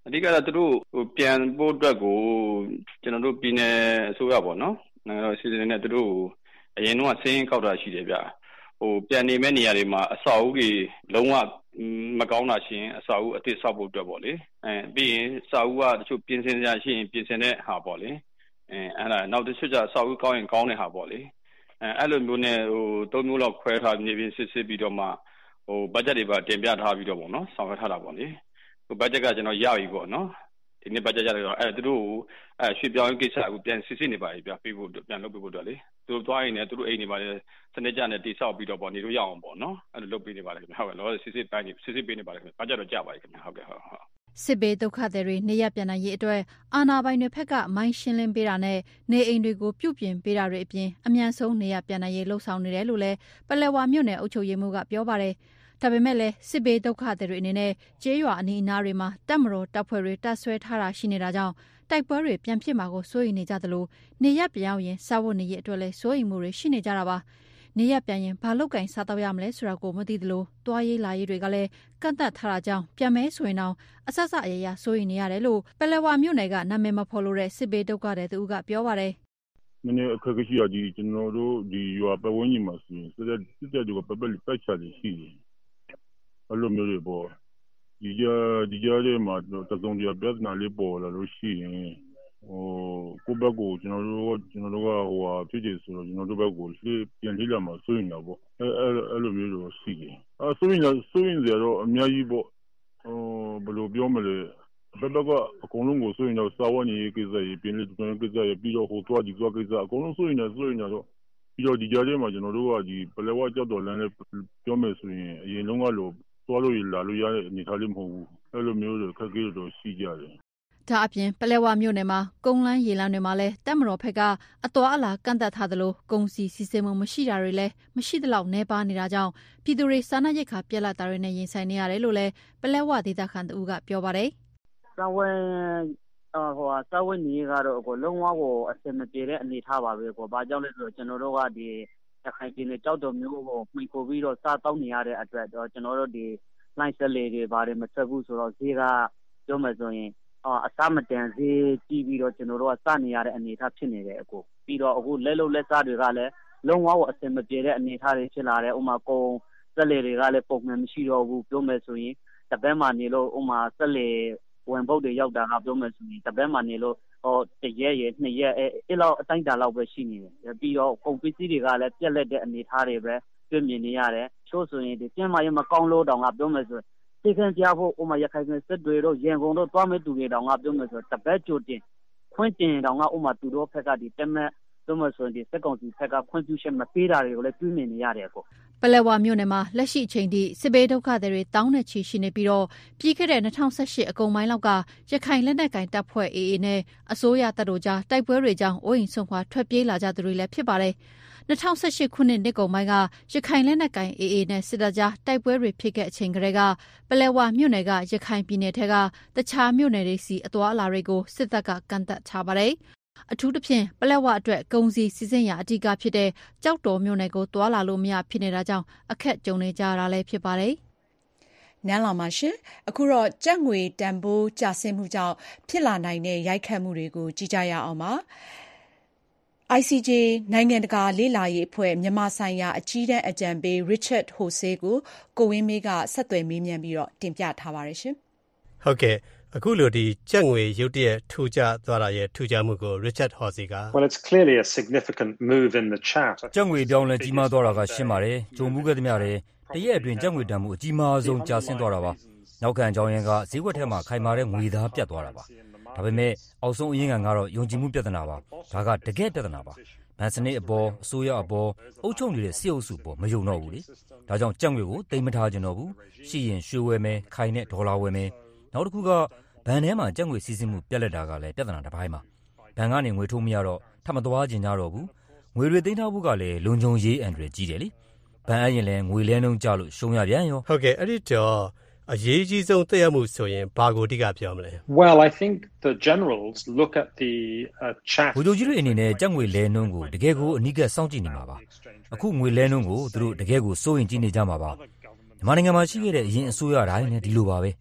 အဓိကတော့သူတို့ဟိုပြန်ဖို့အတွက်ကိုကျွန်တော်တို့ပြည်နယ်အစိုးရပေါ့နော်နိုင်ငံတော်စီစဉ်နေတဲ့သူတို့အရင်တော့စင်းကောက်တာရှိတယ်ဗျဟိုပြန်နေမဲ့နေရာတွေမှာအဆောက်အဦတွေလုံးဝမကောင်းတာရှင်အဆောက်အဦအသစ်ဆောက်ဖို့အတွက်ပေါ့လေအဲပြီးရင်အဆောက်အဦကတချို့ပြင်ဆင်စရာရှိရင်ပြင်ဆင်တဲ့ဟာပေါ့လေအဲအဲ့ဒါနောက်တစ်ချက်ကျအဆောက်အဦကောင်းရင်ကောင်းတဲ့ဟာပေါ့လေအဲအဲ့လိုမျိုးနဲ့ဟိုသုံးမျိုးလောက်ခွဲထားနေပြီးစစ်စစ်ပြီးတော့မှဟိုဘတ်ဂျက်တွေပါတင်ပြထားပြီးတော့ပေါ့နော်ဆောင်ရွက်ထားတာပေါ့လေဟိုဘတ်ဂျက်ကကျွန်တော်ရပြီပေါ့နော်ဒီနေ့ဘတ်ဂျက်ရတယ်တော့အဲသူတို့အဲရွှေပြောင်းကိစ္စကိုပြန်စစ်စစ်နေပါပြီပြပေးဖို့ပြန်လုပ်ပေးဖို့အတွက်လေသူတို့သွားရင်လည်းသူတို့အိမ်နေပါလေစနစ်ကြနဲ့တိဆောက်ပြီးတော့ပေါ့နေလို့ရအောင်ပေါ့နော်အဲ့လိုလုပ်ပေးနေပါလေခင်ဗျဟုတ်ကဲ့လောစစ်စစ်တိုင်းနေစစ်စစ်ပေးနေပါလေခင်ဗျဘတ်ဂျက်တော့ကြပါပြီခင်ဗျဟုတ်ကဲ့ဟုတ်ဟုတ်စစ်ဘေးဒုက္ခသည်တွေနေရပြန်နိုင်ရေးအတွက်အာဏာပိုင်တွေဘက်ကမိုင်းရှင်းလင်းပေးတာနဲ့နေအိမ်တွေကိုပြုပြင်ပေးတာတွေအပြင်အမြန်ဆုံးနေရပြန်နိုင်ရေးလှုံ့ဆော်နေတယ်လို့လည်းပလက်ဝမြို့နယ်အုပ်ချုပ်ရေးမှူးကပြောပါတယ်ဒါပေမဲ့လည်းစစ်ဘေးဒုက္ခသည်တွေအနေနဲ့ကျေးရွာအနီးအနားတွေမှာတပ်မတော်တပ်ဖွဲ့တွေတပ်ဆွဲထားတာရှိနေတာကြောင့်တိုက်ပွဲတွေပြန်ဖြစ်မှာကိုစိုးရိမ်နေကြသလိုနေရပြန်ရောက်ရင်စားဝတ်နေရေးအတွက်လည်းစိုးရိမ်မှုတွေရှိနေကြတာပါနေရပြန်ရင်ဘာလုတ်ကင်စားတော့ရမလဲဆိုတာကိုမသိသလိုတွားရေးလာရေးတွေကလည်းကန့်သတ်ထားတာကြောင့်ပြန်မဲဆိုရင်တော့အဆအဆအရရစိုးရိမ်နေရတယ်လို့ပလက်ဝမြို့နယ်ကနာမည်မဖော်လို့တဲ့စစ်ဘေးဒုက္ခသည်သူကပြောပါတယ်နည်းနည်းအခက်အခဲရှိရကြီးကျွန်တော်တို့ဒီရွာပတ်ဝန်းကျင်မှာဆိုရင်စစ်တဲ့စစ်တဲ့တွေကပတ်ပတ်ပတ်ချတယ်ရှိတယ်အဲ့လိုမျိုးတွေပေါ့ဒီကြဒီကြလေးမှာတစုံတရာပြဿနာလေးပေါ်လာလို့ရှိရင်ဟိုကိုဘက်ကိုကျွန်တော်တို့ကျွန်တော်တို့ကဟိုဟာဖြစ်တယ်ဆိုတော့ကျွန်တော်တို့ဘက်ကိုပြန်ထိလာမှာစိုးရင်တော့ပေါ့အဲအဲ့လိုမျိုးတော့ရှိတယ်အဲစိုးရင်စိုးရင်ကြတော့အများကြီးပေါ့ဟိုဘယ်လိုပြောမလဲဘယ်တော့ကအကုန်လုံးကိုစိုးရင်တော့စာဝတ်နေရေးကိစ္စရေးပြင်လေတူကိစ္စရေးပြီးတော့ဟိုသွားဒီသွားကိစ္စအကုန်လုံးစိုးရင်တော့စိုးရင်တော့ပြီးတော့ဒီကြားထဲမှာကျွန်တော်တို့ကဒီပလက်ဝကြောက်တော်လမ်းနဲ့ပြောမယ်ဆိုရင်အရင်လုံးကလို့သွားလို့လာလို့ရတဲ့အနေအထားလေးမဟုတ်ဘူးအဲ့လိုမျိုးတွေခက်ခဲတော့ရှိကြတယ်ဒါအပြင်ပလက်ဝမြို့နယ်မှာကုန်းလန်းရေလန်းတွေမှာလည်းတပ်မတော်ဘက်ကအသွားအလာကန့်သတ်ထားသလိုကုန်စည်စီစဉ်မှုမရှိတာတွေလည်းမရှိသလောက်နှဲပါနေတာကြောင့်ပြည်သူတွေစားနပ်ရိက္ခာပြက်လက်တာတွေနဲ့ရင်ဆိုင်နေရတယ်လို့လည်းပလက်ဝဒေသခံတူကပြောပါတယ်။စာဝဲဟိုစာဝဲနေကတော့အကိုလုံးဝကိုအစင်မပြေတဲ့အနေထားပါပဲကို။ဘာကြောင့်လဲဆိုတော့ကျွန်တော်တို့ကဒီရခိုင်ပြည်နယ်ကြောက်တော်မျိုးကိုမှီခိုပြီးတော့စားတောင်းနေရတဲ့အတွက်တော့ကျွန်တော်တို့ဒီလိုင်းစလေတွေဘာတွေမဆက်ဘူးဆိုတော့ဈေးကပြောမှဆိုရင်အာအစားမတန်စေးကြည့်ပြီးတော့ကျွန်တော်တို့ကစနေရတဲ့အနေအထားဖြစ်နေတယ်အခုပြီးတော့အခုလက်လုံးလက်စားတွေကလည်းလုံးဝကိုအစင်မပြေတဲ့အနေအထားတွေဖြစ်လာတယ်ဥမာကုံစက်လေတွေကလည်းပုံမှန်မရှိတော့ဘူးပြောမယ်ဆိုရင်တပတ်မှနေလို့ဥမာစက်လေဝင်ပုတ်တွေရောက်တာကပြောမယ်ဆိုရင်တပတ်မှနေလို့ဟောတရက်ရနှစ်ရက်အဲအဲ့လောက်အတိုင်းတာလောက်ပဲရှိနေတယ်ပြီးတော့ကုန်ပစ္စည်းတွေကလည်းပြက်လက်တဲ့အနေအထားတွေပဲတွေ့မြင်နေရတယ်ချို့ဆိုရင်ဒီပြန်မရမကောင်းလို့တောင်ကပြောမယ်ဆိုသိခံကြဖို့ဥမာရခိုင်ပြည်စစ်တွေတော့ရန်ကုန်တော့တွားမဲ့သူတွေတောင်ကပြောမယ်ဆိုတပတ်ကြိုတင်ခွင့်တင်တောင်ကဥမာသူတို့ဖက်ကဒီတက်မဲ့ပြောမယ်ဆိုရင်ဒီစက်ကောင်စီဖက်ကခွင့်ပြုချက်မပေးတာတွေကိုလည်းတွေ့မြင်နေရတယ်ကိုပလက်ဝမြို့နယ်မှာလက်ရှိအချိန်ထိစစ်ဘေးဒုက္ခတွေတောင်းနဲ့ချီရှိနေပြီးတော့ပြီးခဲ့တဲ့၂၀၁၈အကုန်ပိုင်းလောက်ကရခိုင်လက်နက်ကိုင်တပ်ဖွဲ့ အေအေ နဲ့အစိုးရတပ်တို့ကြားတိုက်ပွဲတွေကြောင့်အိုးအိမ်ဆုံးခွာထွက်ပြေးလာကြသူတွေလည်းဖြစ်ပါတယ်၂၀၁၈ခုနှစ်နှစ်ကုန်ပိုင်းကရခိုင်လက်နက်ကိုင် အေအေ နဲ့စစ်တပ်ကြားတိုက်ပွဲတွေဖြစ်ခဲ့အချိန်ကတည်းကပလက်ဝမြို့နယ်ကရခိုင်ပြည်နယ်ထဲကတခြားမြို့နယ်တွေစီအသွားအလာတွေကိုစစ်တပ်ကကန့်သတ်ထားပါတယ်အထူးသဖြင့်ပလက်ဝအတွက်ကုန်စည်စီးဆင်းရာအဓိကဖြစ်တဲ့ကြောက်တော်မြို့နယ်ကိုတွာလာလို့မရဖြစ်နေတာကြောင့်အခက်ကြုံနေကြရတာလည်းဖြစ်ပါတယ်နန်းလာမှာရှင်အခုတော့ကြက်ငွေတန်ဖိုးကျဆင်းမှုကြောင့်ဖြစ်လာနိုင်တဲ့ရိုက်ခတ်မှုတွေကိုကြည့်ကြရအောင်ပါ အိုင် စီ ဂျေ နိုင်ငံတကာလေ့လာရေးအဖွဲ့မြန်မာဆိုင်ရာအကြီးတန်းအကြံပေး Richard Horsey ကိုကိုဝင်းမေးကဆက်သွယ်မေးမြန်းပြီးတော့တင်ပြထားပါတယ်ရှင်ဟုတ်ကဲ့အခုလိုဒီကြက်ငွေရုတ်တရက်ထူကျသွားတာရဲ့ထူကျမှုကို Richard Horsey က Well it's clearly a significant move in the chart ကြက်ငွေပြောင်းလဲကြီးမားသွားတာကရှင်းပါတယ်ဂျုံမှုခဲ့သမျှတဲ့တရက်အတွင်းကြက်ငွေတန်မှုအကြီးမားဆုံးကျဆင်းသွားတာပါနောက်ခံအကြောင်းရင်းကဈေးကွက်ထဲမှာခိုင်မာတဲ့ငွေသားပြတ်သွားတာပါဒါပေမဲ့အောက်ဆုံးအရင်းခံကတော့ယုံကြည်မှုပြဿနာပါဒါကတကယ်ပြဿနာပါဗန်စနစ်အပေါ်အစိုးရအပေါ်အုပ်ချုပ်နေတဲ့စစ်အုပ်စုပေါ်မယုံတော့ဘူးလေဒါကြောင့်ကြက်ငွေကိုတိမ်မထားကြတော့ဘူးရှိရင်ရွှေဝယ်မယ်ခိုင်တဲ့ဒေါ်လာဝယ်မယ်နောက်တစ်ခုကဘဏ်ထဲမှာကြက်ငွေစီးဆင်းမှုပြက်လက်တာကလည်းပြဿနာတစ်ပိုင်းပါဘဏ်ကနေငွေထိုးမရတော့ထပ်မသွားကျင်ကြတော့ဘူးငွေတွေသိမ်းထားဖို့ကလည်းလုံခြုံရေးအန္တရာယ်ကြီးတယ်လေဘဏ်အရင်လည်းငွေလဲနှုန်းကျလို့ရှုံးရပြန်ရောဟုတ်ကဲ့အဲ့ဒီတော့အရေးကြီးဆုံးသက်ရောက်မှုဆိုရင်ဘာကိုအဓိကပြောမလဲ Well I think the generals look at the uh, chat ဘုရားကြီးတွေအနေနဲ့ကြက်ငွေလဲနှုန်းကိုတကယ်ကိုအနိကစောင့်ကြည့်နေမှာပါအခုငွေလဲနှုန်းကိုသူတို့တကယ်ကိုစိုးရင်ကြည့်နေကြမှာပါမြန်မာနိုင်ငံမှာရှိခဲ့တဲ့အရင်အစိုးရတိုင်းနဲ့ဒီလိုပါပဲ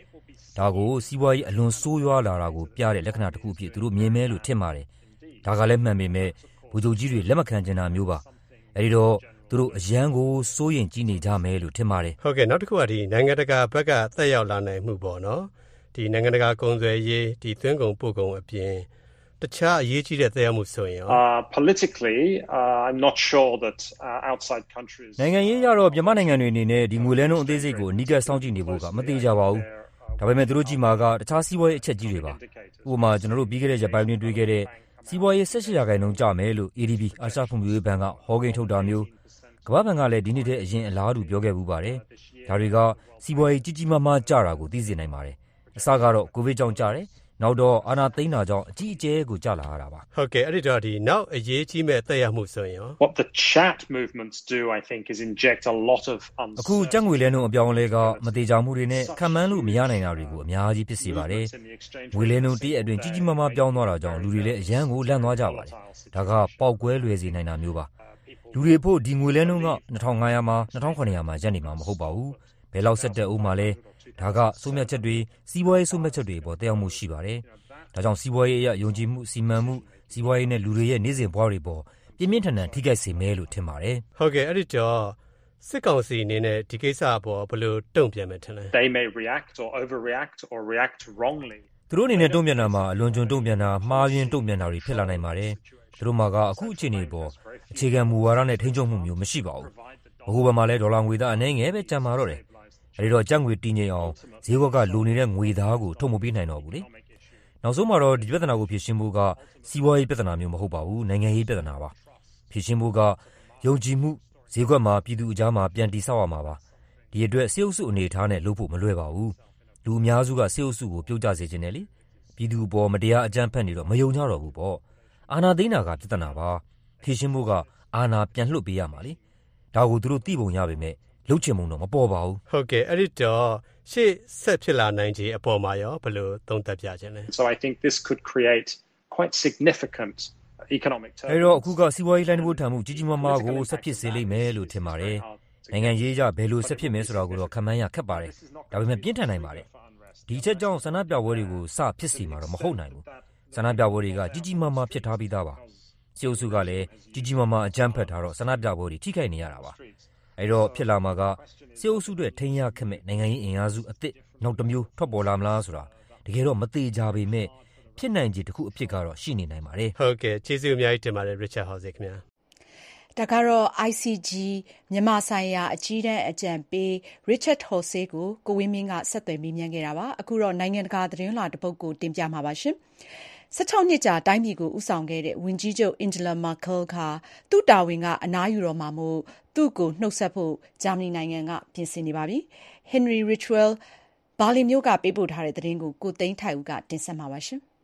ဒါကိုစီးပွားရေးအလွန်ဆိုးရွားလာတာကိုပြတဲ့လက္ခဏာတစ်ခုအဖြစ်သူတို့မြင်မဲလို့ထင်ပါတယ်ဒါကလည်းမှန်ပေမဲ့ဗိုလ်ချုပ်ကြီးတွေလက်မခံချင်တာမျိုးပါအဲဒီတော့သူတို့အရန်ကိုစိုးရင်ကြီးနေကြမယ်လို့ထင်ပါတယ်ဟုတ်ကဲ့နောက်တစ်ခုကဒီနိုင်ငံတကာဘက်ကသက်ရောက်လာနိုင်မှုပေါ့နော်ဒီနိုင်ငံတကာကုန်သွယ်ရေးဒီသွင်းကုန်ပို့ကုန်အပြင်တခြားအရေးကြီးတဲ့သက်ရောက်မှုဆိုရင်ရော uh politically uh, I'm not sure that uh, outside countries နိုင်ငံရေးရတော့မြန်မာနိုင်ငံတွေအနေနဲ့ဒီငွေလဲနှုန်းအသေးစိတ်ကိုအနီးကပ်စောင့်ကြည့်နေဖို့ကမသေးကြပါဘူးဒါပေမဲ့သူတို့ကြည့်မှာကတခြားစီးပွားရေးအချက်ကြီးတွေပါဥပမာကျွန်တော်တို့ပြီးခဲ့တဲ့ရက်ပိုင်းတွင်တွေ့ခဲ့တဲ့စီးပွားရေး၁၈ရာခိုင်နှုန်းကျမယ်လို့ A D B အာရှဖွံ့ဖြိုးရေးဘဏ်ကဟောကိန်းထုတ်တာမျိုးကမ္ဘာ့ဘဏ်ကလည်းဒီနှစ်တည်းအရင်အလားတူပြောခဲ့မှုပါတယ်ဒါတွေကစီးပွားရေးကြီးကြီးမားမားကျတာကိုသိစေနိုင်ပါတယ်အစကတော့ကိုဗစ်ကြောင့်ကျတယ်နောက်တော့အာဏာသိမ်းတာကြောင့်အကြီးအကျယ်ကိုကျလာရတာပါဟုတ်ကဲ့အဲ့ဒီတော့ဒီနောက်အရေးကြီးမဲ့သက်ရောက်မှုဆိုရင်ရော What the chat movements do I think is inject a lot of အခုကျပ်ငွေလဲနှုန်းအပြောင်းအလဲကမတိကျမှုတွေနဲ့ခံမှန်းလို့မရနိုင်တာတွေကိုအများကြီးဖြစ်စေပါတယ်ငွေလဲနှုန်းတည့်အတွင်းကြီးကြီးမားမားပြောင်းသွားတာကြောင့်လူတွေလည်းအယံကိုလန့်သွားကြပါတယ်ဒါကပေါက်ကွဲလွယ်စေနိုင်တာမျိုးပါလူတွေဖို့ဒီငွေလဲနှုန်းကနှစ်ထောင်ငါးရာမှာနှစ်ထောင်ခုနှစ်ရာမှာရပ်နေမှာမဟုတ်ပါဘူးဘယ်လောက်ဆက်တက်ဦးမှာလဲဒါကစိုးမြတ်ချက်တွေစီးပွားရေးစိုးမြတ်ချက်တွေပေါ်တက်ရောက်မှုရှိပါတယ်ဒါကြောင့်စီးပွားရေးအရယုံကြည်မှုစီမံမှုစီးပွားရေးနဲ့လူတွေရဲ့နေ့စဉ်ဘဝတွေပေါ်ပြင်းပြင်းထန်ထန်ထိခိုက်စေမယ်လို့ထင်ပါတယ်ဟုတ်ကဲ့အဲ့ဒီတော့စစ်ကောင်စီအနေနဲ့ဒီကိစ္စအပေါ်ဘယ်လိုတုံ့ပြန်မယ်ထင်လဲ They may react or overreact or react wrongly သူတို့အနေနဲ့တုံ့ပြန်တာမှာအလွန်ကျွံတုံ့ပြန်တာမှားယွင်းတုံ့ပြန်တာတွေဖြစ်လာနိုင်ပါတယ်သူတို့မှာကအခုအခြေအနေပေါ်အခြေခံမူဝါဒနဲ့ထိန်းချုပ်မှုမျိုးမရှိပါဘူးဘိုးဘက်မှာလည်းဒေါ်လာငွေသားအနည်းငယ်ပဲကျန်မာတော့တယ်အဲဒီတော့ကျပ်ငွေတည်ငြိမ်အောင်ဈေးကွက်ကလိုနေတဲ့ငွေသားကိုထုတ်မပေးနိုင်တော့ဘူးလေနောက်ဆုံးမှာတော့ဒီပြဿနာကိုဖြေရှင်းဖို့ကစီးပွားရေးပြဿနာမျိုးမဟုတ်ပါဘူးနိုင်ငံရေးပြဿနာပါဖြေရှင်းဖို့ကယုံကြည်မှုဈေးကွက်မှာပြည်သူအကြားမှာပြန်တည်ဆောက်ရမှာပါဒီအတွက်စစ်အုပ်စုအနေထားနဲ့လုပ်ဖို့မလွယ်ပါဘူးလူအများစုကစစ်အုပ်စုကိုပြုတ်ကျစေခြင်းနဲ့လေပြည်သူပေါ်မတရားအကြမ်းဖက်နေတော့မယုံကြတော့ဘူးပေါ့အာဏာသိမ်းတာကပြဿနာပါဖြေရှင်းဖို့ကအာဏာပြန်လွှတ်ပေးရမှာလေဒါကိုသူတို့သိပုံရပေမဲ့လှုပ်ချင်မှုတော့မပေါ်ပါဘူးဟုတ်ကဲ့အဲ့ဒီတော့ရှေ့ဆက်ဖြစ်လာနိုင်ခြေအပေါ်မှာရောဘယ်လိုသုံးသပ်ပြခြင်းလဲ So I think this could create quite significant economic terms အဲ့တော့အခုကစီးပွားရေးလှိုင်းတဘိုးထံမှုကြီးကြီးမားမားကိုဆက်ဖြစ်စေလိမ့်မယ်လို့ထင်ပါတယ်နိုင်ငံရေးကြဘယ်လိုဆက်ဖြစ်မယ်ဆိုတာကိုတော့ခန့်မှန်းရခက်ပါတယ်ဒါပေမဲ့ပြင်းထန်နိုင်ပါတယ်ဒီချက်ကြောင့်ဆန္ဒပြပွဲတွေကိုစဖြစ်စီမှာတော့မဟုတ်နိုင်ဘူးဆန္ဒပြပွဲတွေကကြီးကြီးမားမားဖြစ်ထားပြီးသားပါစီအိုစုကလည်းကြီးကြီးမားမားအကြမ်းဖက်ထားတော့ဆန္ဒပြပွဲတွေထိခိုက်နေရတာပါအဲ့တော့ဖြစ်လာမှာကစီအိုစုတွေထိန်းရခက်မဲ့နိုင်ငံရေးအင်အားစုအသစ်နောက်တစ်မျိုးထွက်ပေါ်လာမလားဆိုတာတကယ်တော့မသေးကြပေမဲ့ဖြစ်နိုင်ခြေတစ်ခုအဖြစ်ကတော့ရှိနေနိုင်ပါတယ်ဟုတ်ကဲ့ကျေးဇူးအများကြီးတင်ပါတယ် Richard House ခင်ဗျာဒါကတော့ I C G မြန်မာဆိုင်ရာအကြီးတန်းအကြံပေး Richard House ကိုကိုဝင်းမင်းကဆက်သွယ်မေးမြန်းခဲ့တာပါအခုတော့နိုင်ငံတကာသတင်းလာတစ်ပုဒ်ကိုတင်ပြမှာပါရှင်၁၆နှစ်ကြာတိုင်းပြည်ကိုဦးဆောင်ခဲ့တဲ့ဝန်ကြီးချုပ် Angela Merkel ကသူ့တာဝန်ကအနားယူတော့မှာမို့သူ့ကိုနှုတ်ဆက်ဖို့ဂျာမနီနိုင်ငံကပြင်ဆင်နေပါပြီ။ Henry Ridgwell ဘာလင်မြို့ကပေးပို့ထားတဲ့သတင်းကိုကိုသိန်းထိုက်ဦးကတင်ဆက်မှာပါရှင်။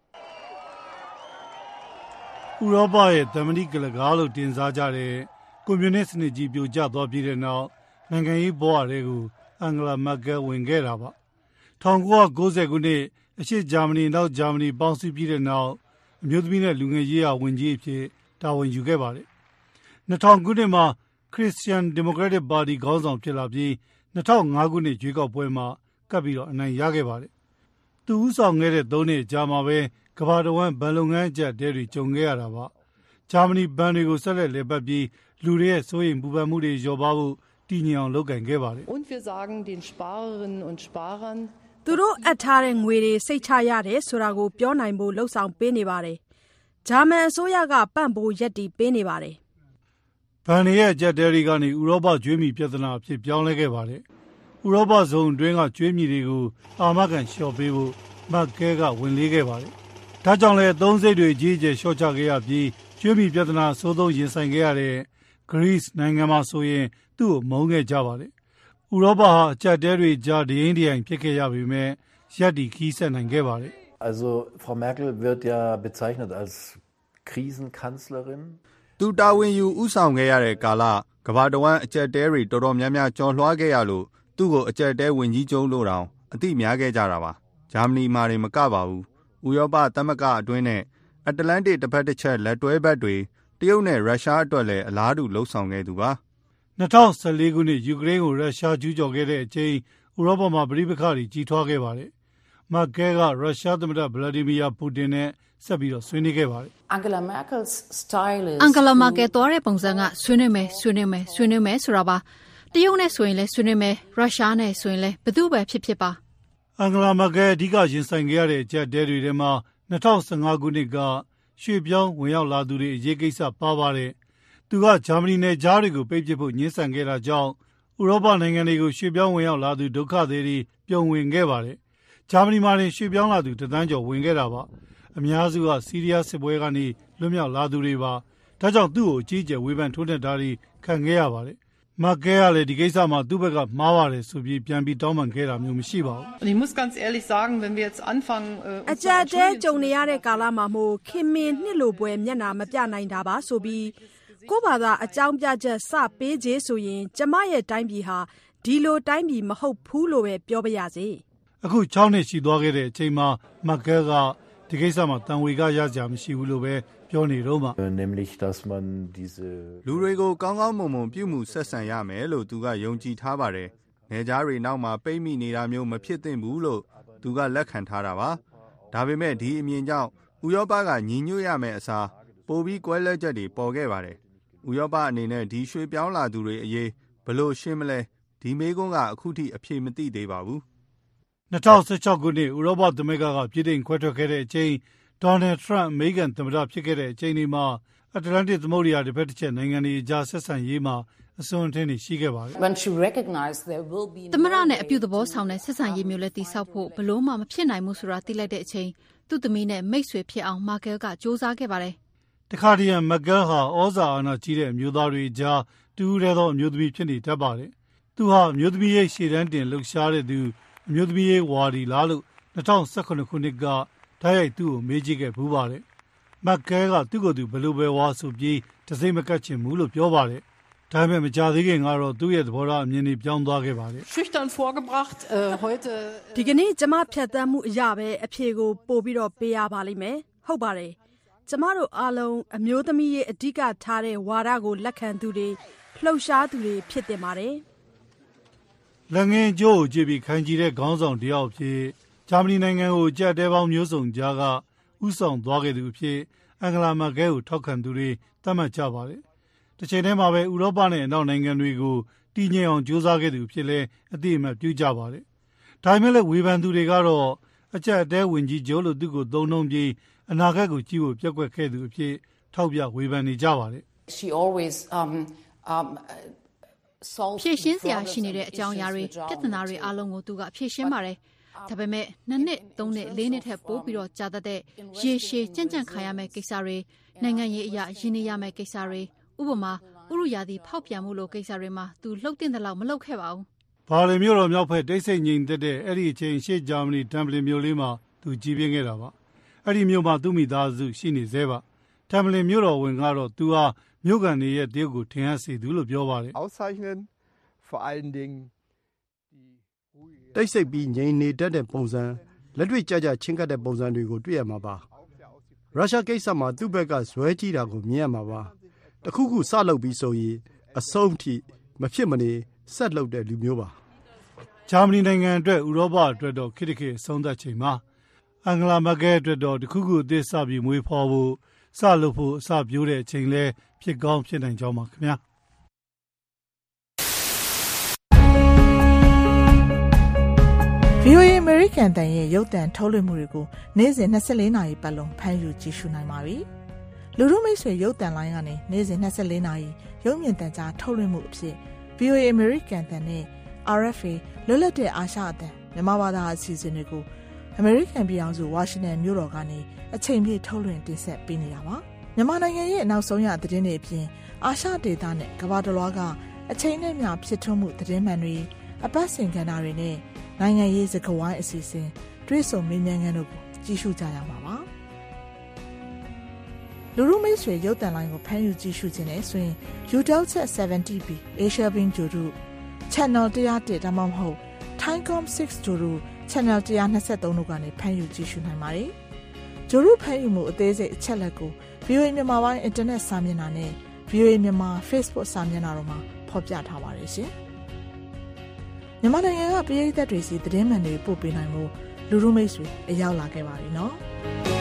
ဥရောပရဲ့သမဏိကလကားလို့တင်စားကြတဲ့ကွန်မြူနစ်စနစ်ကြီးပြိုကျသွားပြီးတဲ့နောက်နိုင်ငံရေးဘဝတွေကိုအန်ဂလာမက်ကယ်ဝင်ခဲ့တာပါ။၁၉၉၀ခုနှစ်အရှေ့ဂျာမနီနောက်ဂျာမနီပေါင်းစည်းပြီးတဲ့နောက်အမျိုးသမီးနဲ့လူငယ်ရေးရာဝန်ကြီးအဖြစ်တာဝန်ယူခဲ့ပါတယ်။၂၀၀၀ခုနှစ်မှာခရစ်စတန်ဒီမိုကရက်တစ်ပါတီခေါင်းဆောင်ဖြစ်လာပြီး၂၀၀၅ခုနှစ်ရွေးကောက်ပွဲမှာကပ်ပြီးတော့အနိုင်ရခဲ့ပါတယ်။သူဦးဆောင်ခဲ့တဲ့သုံးနှစ်ကြာမှာပဲကမ္ဘာတစ်ဝန်းဘဏ်လုပ်ငန်းအကျပ်တဲတွေကြုံခဲ့ရတာပါ။ဂျာမနီဘဏ်တွေကိုဆက်လက်လည်ပတ်ပြီးလူတွေရဲ့စိုးရိမ်ပူပန်မှုတွေလျော့ပါဖို့တည်ငြိမ်အောင်လုပ်ကိုင်ခဲ့ပါတယ်။သူတို့အပ်ထားတဲ့ငွေတွေစိတ်ချရတယ်ဆိုတာကိုပြောနိုင်ဖို့လှုံ့ဆော်ပေးနေပါတယ်။ဂျာမန်အစိုးရကပံ့ပိုးရက်တီပေးနေပါတယ်။ဘဏ်တွေရဲ့အကျပ်တဲတွေကနေဥရောပကျွေးမြီပြဿနာအဖြစ်ပြောင်းလဲခဲ့ပါတယ်။ဥရောပဇုံအတွင်းကကျွေးမြီတွေကိုအာမခံလျှော့ပေးဖို့မက်ကဲကဝင်လေးခဲ့ပါတယ်။ဒါကြောင့်လည်းသုံးစိတ်တွေကြီးကျယ်လျှော့ချခဲ့ရပြီးကျွေးမြီပြဿနာစိုးသုံးရင်ဆိုင်ခဲ့ရတဲ့ Greece နိုင်ငံမှာဆိုရင်သူ့ကိုမုန်းခဲ့ကြပါတယ်။ဥရောပဟာအကျပ်တဲတွေကြားဒိန်းဒိုင်ဖြစ်ခဲ့ရပေမဲ့ရပ်တည်ခီးဆက်နိုင်ခဲ့ပါတယ်။ Also Frau Merkel wird ja bezeichnet als Krisenkanzlerin သူတာဝန်ယူဥဆောင်ခဲ့ရတဲ့ကာလကမ္ဘာတဝန်းအကျပ်တဲတွေတော်တော်များများကျော်လွှားခဲ့ရလို့သူ့ကိုအကျပ်တဲဝင်ကြီးချုပ်လို့တောင်အသိများခဲ့ကြတာပါဂျာမနီမှာတွေမကပါဘူးဥရောပသမဂ္ဂအတွင်းနဲ့အတ္တလန္တိတ်တစ်ဖက်တစ်ချက်လက်တွဲဘက်တွေတရုတ်နဲ့ရုရှားအတွက်လည်းအလားတူလှုပ်ဆောင်ခဲ့သူပါ၂၀၁၄ခုနှစ်ယူကရိန်းကိုရုရှားကျူးကျော်ခဲ့တဲ့အချိန်ဥဥရောပမှာပဋိပက္ခတွေကြီးထွားခဲ့ပါတယ်။မက်ကဲကရုရှားသမ္မတဗလာဒီမီယာပူတင်နဲ့ဆက်ပြီးတော့ဆွေးနွေးခဲ့ပါတယ်။ Angela Merkel's style is Angela Merkel သွားတဲ့ပုံစံကဆွေးနွေးမယ်ဆွေးနွေးမယ်ဆွေးနွေးမယ်ဆိုတာပါ။တရုတ်နဲ့ဆိုရင်လည်းဆွေးနွေးမယ်ရုရှားနဲ့ဆိုရင်လည်းဘယ်သူပဲဖြစ်ဖြစ်ပါ။ Angela Merkel အဓိကရင်ဆိုင်ခဲ့ရတဲ့အချက်တဲတွေထဲမှာ၂၀၁၅ခုနှစ်ကရွှေ့ပြောင်းဝင်ရောက်လာသူတွေအရေးကိစ္စပါပါတယ်။သူကဂျာမနီနဲ့ကြားတွေကိုပိတ်ပစ်ဖို့ညှင်းဆန်ခဲ့တာကြောင့်ဥရောပနိုင်ငံတွေကိုရွှေ့ပြောင်းဝင်ရောက်လာသူဒုက္ခသည်တွေပြုံဝင်ခဲ့ပါတယ်။ဂျာမနီမှာတင်ရွှေ့ပြောင်းလာသူတသန်းကျော်ဝင်ခဲ့တာပါ။အများစုကစီးရီးယားစစ်ပွဲကနေလွတ်မြောက်လာသူတွေပါ။ဒါကြောင့်သူ့ကိုအကြီးအကျယ်ဝေဖန်ထိုးနှက်တာတွေခံခဲ့ရပါတယ်။မက်ကဲကလည်းဒီကိစ္စမှာသူ့ဘက်ကမှားပါတယ်ဆိုပြီးပြန်ပြီးတောင်းပန်ခဲ့တာမျိုးမရှိပါဘူး။ Ich muss ganz ehrlich sagen, wenn wir jetzt anfangen အကြက်တဲကြုံနေရတဲ့ကာလမှာမို့ခင်မင်နှစ်လိုပွဲမျက်နှာမပြနိုင်တာပါဆိုပြီးကိုဘာသာအကြောင်းပြချက်စပေးခြေဆိုရင်ကျမရဲ့တိုင်းပြည်ဟာဒီလိုတိုင်းပြည်မဟုတ်ဘူးလို့ပဲပြောပါရစေအခု၆နှစ်ရှိသွားခဲ့တဲ့အချိန်မှာမက်ကဲကဒီကိစ္စမှာတန်ဝေကရကြမရှိဘူးလို့ပဲပြောနေတော့မှလူတွေကိုကောင်းကောင်းမွန်မွန်ပြုမှုဆက်ဆံရမယ်လို့သူကယုံကြည်ထားပါတယ်။နေကြားတွေနောက်မှာပိတ်မိနေတာမျိုးမဖြစ်သင့်ဘူးလို့သူကလက်ခံထားတာပါ။ဒါပေမဲ့ဒီအမြင်ကြောင့်ဥရောပကညီညွတ်ရမယ့်အစားပိုပြီးကွဲလွဲချက်တွေပေါ်ခဲ့ပါတယ်။ဥရောပအနေနဲ့ဒီရွှေ့ပြောင်းလာသူတွေအရေးဘလို့ရှင်းမလဲဒီမေးခွန်းကအခုထိအဖြေမသိသေးပါဘူး။၂၀၁၆ခုနှစ်ဥရောပသမဂ္ဂကပြည်ထောင်ခွဲထွက်ခဲ့တဲ့အချိန်ဒေါ်နယ်ထရန့်အမေရိကန်သမ္မတဖြစ်ခဲ့တဲ့အချိန်ဒီမှာအတ္တလန္တိတ်သမုဒ္ဒရာတစ်ဖက်တစ်ချက်နိုင်ငံတွေကြားဆက်ဆံရေးမှာအစွန်းအထင်းတွေရှိခဲ့ပါတယ်။သမ္မတနဲ့အပြုသဘောဆောင်တဲ့ဆက်ဆံရေးမျိုးလည်းတည်ဆောက်ဖို့ဘလို့မှမဖြစ်နိုင်ဘူးဆိုတာသိလိုက်တဲ့အချိန်သူ့သမီးနဲ့မိတ်ဆွေဖြစ်အောင်မာကဲကစူးစမ်းခဲ့ပါတယ်။တခါတည်းမက်ကဲဟာဩဇာအာဏာကြီးတဲ့အမျိုးသားတွေကြားတူးရဲသောအမျိုးသမီးဖြစ်နေတတ်ပါတယ်။သူဟာအမျိုးသမီးရဲ့ရှေ့တန်းတင်လှုပ်ရှားတဲ့သူအမျိုးသမီးရဲ့ဝါဒီလားလို့၂၀၁၇ခုနှစ်ကတိုက်ရိုက်သူ့ကိုမေးကြည့်ခဲ့ဘူးပါတယ်။မက်ကဲကသူ့ကိုယ်သူဘယ်လိုပဲဝါဆိုပြီးတစိမ့်မကတ်ချင်ဘူးလို့ပြောပါတယ်။ဒါပေမဲ့မကြသေးခင်ကတော့သူ့ရဲ့သဘောထားအမြင်တွေပြောင်းသွားခဲ့ပါတယ်။ Schüchtern vorgebracht heute ဒီကနေ့ကျမဖြတ်သန်းမှုအရာပဲအဖြေကိုပို့ပြီးတော့ပေးရပါလိမ့်မယ်။ဟုတ်ပါတယ်။ကျမတို့အားလုံးအမျိုးသမီးရဲ့အဓိကထားတဲ့ဝါဒကိုလက်ခံသူတွေလှုပ်ရှားသူတွေဖြစ်တင်ပါတယ်။လက်ငင်းကျိုးကိုကြည့်ပြီးခိုင်ကြီးတဲ့ခေါင်းဆောင်တယောက်ဖြစ်ဂျာမနီနိုင်ငံကိုကြက်တဲပေါင်းမျိုးစုံကြားကဥဆောင်သွားခဲ့သူအဖြစ်အန်ဂလာမာကဲကိုထောက်ခံသူတွေသတ်မှတ်ကြပါတယ်။တစ်ချိန်တည်းမှာပဲဥရောပနဲ့အနောက်နိုင်ငံတွေကိုတည်ငြိမ်အောင်ကြိုးစားခဲ့သူဖြစ်လဲအသိအမှတ်ပြုကြပါတယ်။ဒါပေမဲ့လည်းဝေဖန်သူတွေကတော့အကြက်တဲဝင်ကြီးကျိုးလို့သူ့ကိုသုံးနှုံးပြီးအနာဂတ်ကိုကြည့်ဖို့ပြက်ကွက်ခဲ့သူအဖြစ်ထောက်ပြဝေဖန်နေကြပါတယ်။ She always um umဖြည့်ရှင်းစရာရှိနေတဲ့အကြောင်းအရာတွေပြဿနာတွေအားလုံးကိုသူကဖြည့်ရှင်းပါတယ်။ဒါပေမဲ့နှစ်နှစ်သုံးနှစ်လေးနှစ်ထက်ပိုပြီးတော့ကြာတတ်တဲ့ရေရှည်ကြံ့ကြံ့ခံရမယ့်ကိစ္စတွေနိုင်ငံရေးအရာရင်းနှီးရမယ့်ကိစ္စတွေဥပမာဥရုယာတိဖောက်ပြန်မှုလိုကိစ္စတွေမှာသူလှုပ်တင်တဲ့လောက်မလှုပ်ခဲ့ပါဘူး။ဘာလင်မြို့တော်မြောက်ဖက်တိတ်ဆိတ်ငြိမ်သက်တဲ့အဲ့ဒီအချိန်ရှေ့ဂျာမနီတမ်ပလင်မြို့လေးမှာသူကြီးပြင်းခဲ့တာပါ။အဲ့ဒီမြို့မှာသူ့မိသားစုရှိနေသေးပါ။တမ်ပလင်မြို့တော်ဝင်ကတော့သူဟာမြို့ကန်တွေရဲ့တရုတ်ကိုထင်ဟပ်စေသူလို့ပြောပါတယ်။ Auszeichnen vor allen Dingenတိတ်ဆိတ်ပြီးငြိမ်နေတတ်တဲ့ပုံစံလက်တွေ့ကြကြချင်းကပ်တဲ့ပုံစံတွေကိုတွေ့ရမှာပါရုရှားကိစ္စမှာသူ့ဘက်ကဇွဲကြီးတာကိုမြင်ရမှာပါတခုခုစလုပ်ပြီးဆိုရင်အဆုံးထိမဖြစ်မနေဆက်လုပ်တဲ့လူမျိုးပါဂျာမနီနိုင်ငံအတွက်ဥရောပအတွက်တော့ခိတခေအဆုံးသတ်ချိန်မှာအန်ဂလာမက်ကဲအတွက်တော့တခုခုအသစ်စပြီးမွေးဖော်ဖို့စလုပ်ဖို့အစပြိုးတဲ့အချိန်လဲဖြစ်ကောင်းဖြစ်နိုင်ကြောင်းပါခင်ဗျာဗီအိုအေ American တန်ရဲ့ရုပ်သံထုတ်လွှင့်မှုတွေကိုနေ့စဉ်၂၄နာရီပတ်လုံးဖမ်းယူကြည့်ရှုနိုင်ပါပြီ။လူထုမိတ်ဆွေရုပ်သံလိုင်းကနေနေ့စဉ်၂၄နာရီရုပ်မြင်သံကြားထုတ်လွှင့်မှုအဖြစ် ဗီအိုအေ American တန်နဲ့ အာရ်အက်ဖ်အေ လွတ်လပ်တဲ့အာရှအသံမြန်မာဘာသာအစီအစဉ်တွေကို American ပြည်ထောင်စုဝါရှင်တန်မြို့တော်ကနေအချိန်ပြည့်ထုတ်လွှင့်တင်ဆက်ပေးနေတာပါ။မြန်မာနိုင်ငံရဲ့နောက်ဆုံးရသတင်းတွေအပြင်အာရှဒေသနဲ့ကမ္ဘာတစ်လွှားကအချိန်နဲ့မျှဖြစ်ထွန်းမှုသတင်းမှန်တွေအပတ်စဉ်ကဏ္ဍတွေနဲ့နိုင်ငံရေးစကားဝိုင်းအစီအစဉ်တွေ့ဆုံမေးမြန်းခန်းတို့ကိုကြည့်ရှုကြရမှာပါလူလူမိတ်ဆွေရုပ်သံလိုင်းကိုဖမ်းယူကြည့်ရှုခြင်းနဲ့ဆိုရင် Eutelsat ဆယ်ဗန်တီ ဘီ Asia Beam ဂျိုတို့ Channel one oh oneဒါမှမဟုတ် Thaicom six ဂျိုတို့ Channel one twenty-threeတို့ကနေဖမ်းယူကြည့်ရှုနိုင်ပါတယ်ဂျိုတို့ဖမ်းယူမှုအသေးစိတ်အချက်လက်ကို ဗီအိုအေ မြန်မာပိုင်းအင်တာနက်စာမျက်နှာနဲ့ ဗီအိုအေ မြန်မာ Facebook စာမျက်နှာတို့မှာဖော်ပြထားပါတယ်ရှင်မြန်မာနိုင်ငံကပရိသတ်တွေစီသတင်းမှန်တွေပို့ပေးနိုင်မှုလူလူမိတ်ဆွေအရောက်လာခဲ့ပါပြီနော်။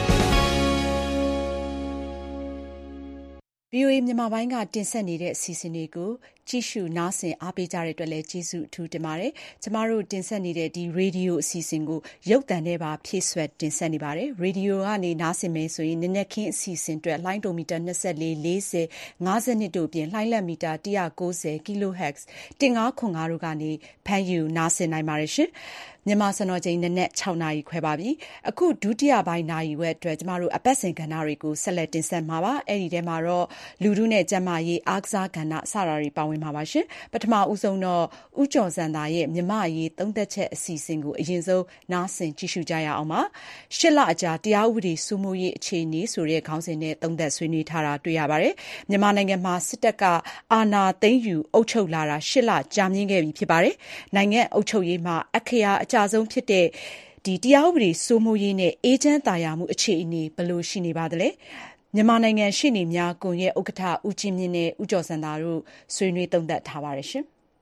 ဗွီအိုအေမြန်မာပိုင်းကတင်ဆက်နေတဲ့အစီအစဉ်တွေကိုကြည့်ရှုနားဆင်အားပေးကြတဲ့အတွက်လည်းကျေးဇူးအထူးတင်ပါတယ်။ကျမတို့တင်ဆက်နေတဲ့ဒီရေဒီယိုအစီအစဉ်ကိုရုပ်သံနဲ့ပါဖြည့်ဆွတ်တင်ဆက်နေပါတယ်။ရေဒီယိုကနေနားဆင်မယ်ဆိုရင်နက်နက်ခင်းအစီအစဉ်အတွက်လိုင်းဒိုမီတာ၂၄ ၄၀ ၅၂တို့ပြင်လှိုင်းလက်မီတာ၁၉၀ kHz ၁၅ခွန်၅တို့ကနေဖမ်းယူနားဆင်နိုင်ပါတယ်ရှင်။မြန်မာစံတော်ချိန်နနက်၆နာရီခွဲပါပြီ။အခုဒုတိယပိုင်းနာရီဝက်အတွက်ကျမတို့အပတ်စဉ်ကဏ္ဍတွေကိုဆက်လက်တင်ဆက်မှာပါ။အဲ့ဒီထဲမှာတော့လူထုနဲ့ကျန်းမာရေးအားကစားကဏ္ဍစတာတွေပါဝင်မှာပါရှင်။ပထမဦးဆုံးတော့ဦးကျော်စံသာရဲ့မြမရေးသုံးသက်ချက်အစီအစဉ်ကိုအရင်ဆုံးနားဆင်ကြည့်ရှုကြရအောင်ပါ။ရှစ်လအကြာတရားဥပဒေစိုးမိုးရေးအခြေအနေဆိုတဲ့ခေါင်းစဉ်နဲ့သုံးသက်ဆွေးနွေးထားတာတွေ့ရပါတယ်။မြန်မာနိုင်ငံမှာစစ်တပ်ကအာဏာသိမ်းယူအုပ်ချုပ်လာတာရှစ်လကြာမြင့်ခဲ့ပြီဖြစ်ပါတယ်။နိုင်ငံအုပ်ချုပ်ရေးမှာအခရာအကြဆုံးဖြစ်တဲ့ဒီတရားဥပဒေစိုးမိုးရေးနဲ့အေဂျင့်တာယာမှုအခြေအနေဘယ်လိုရှိနေပါသလဲမြန်မာနိုင်ငံရှေ့နေများကွန်ရက်ဥက္ကဋ္ဌဦးချင်းမြင့်နဲ့ဦးကျော်စံသာတို့ဆွေးနွေးသုံးသပ်ထားပါတယ်ရှင်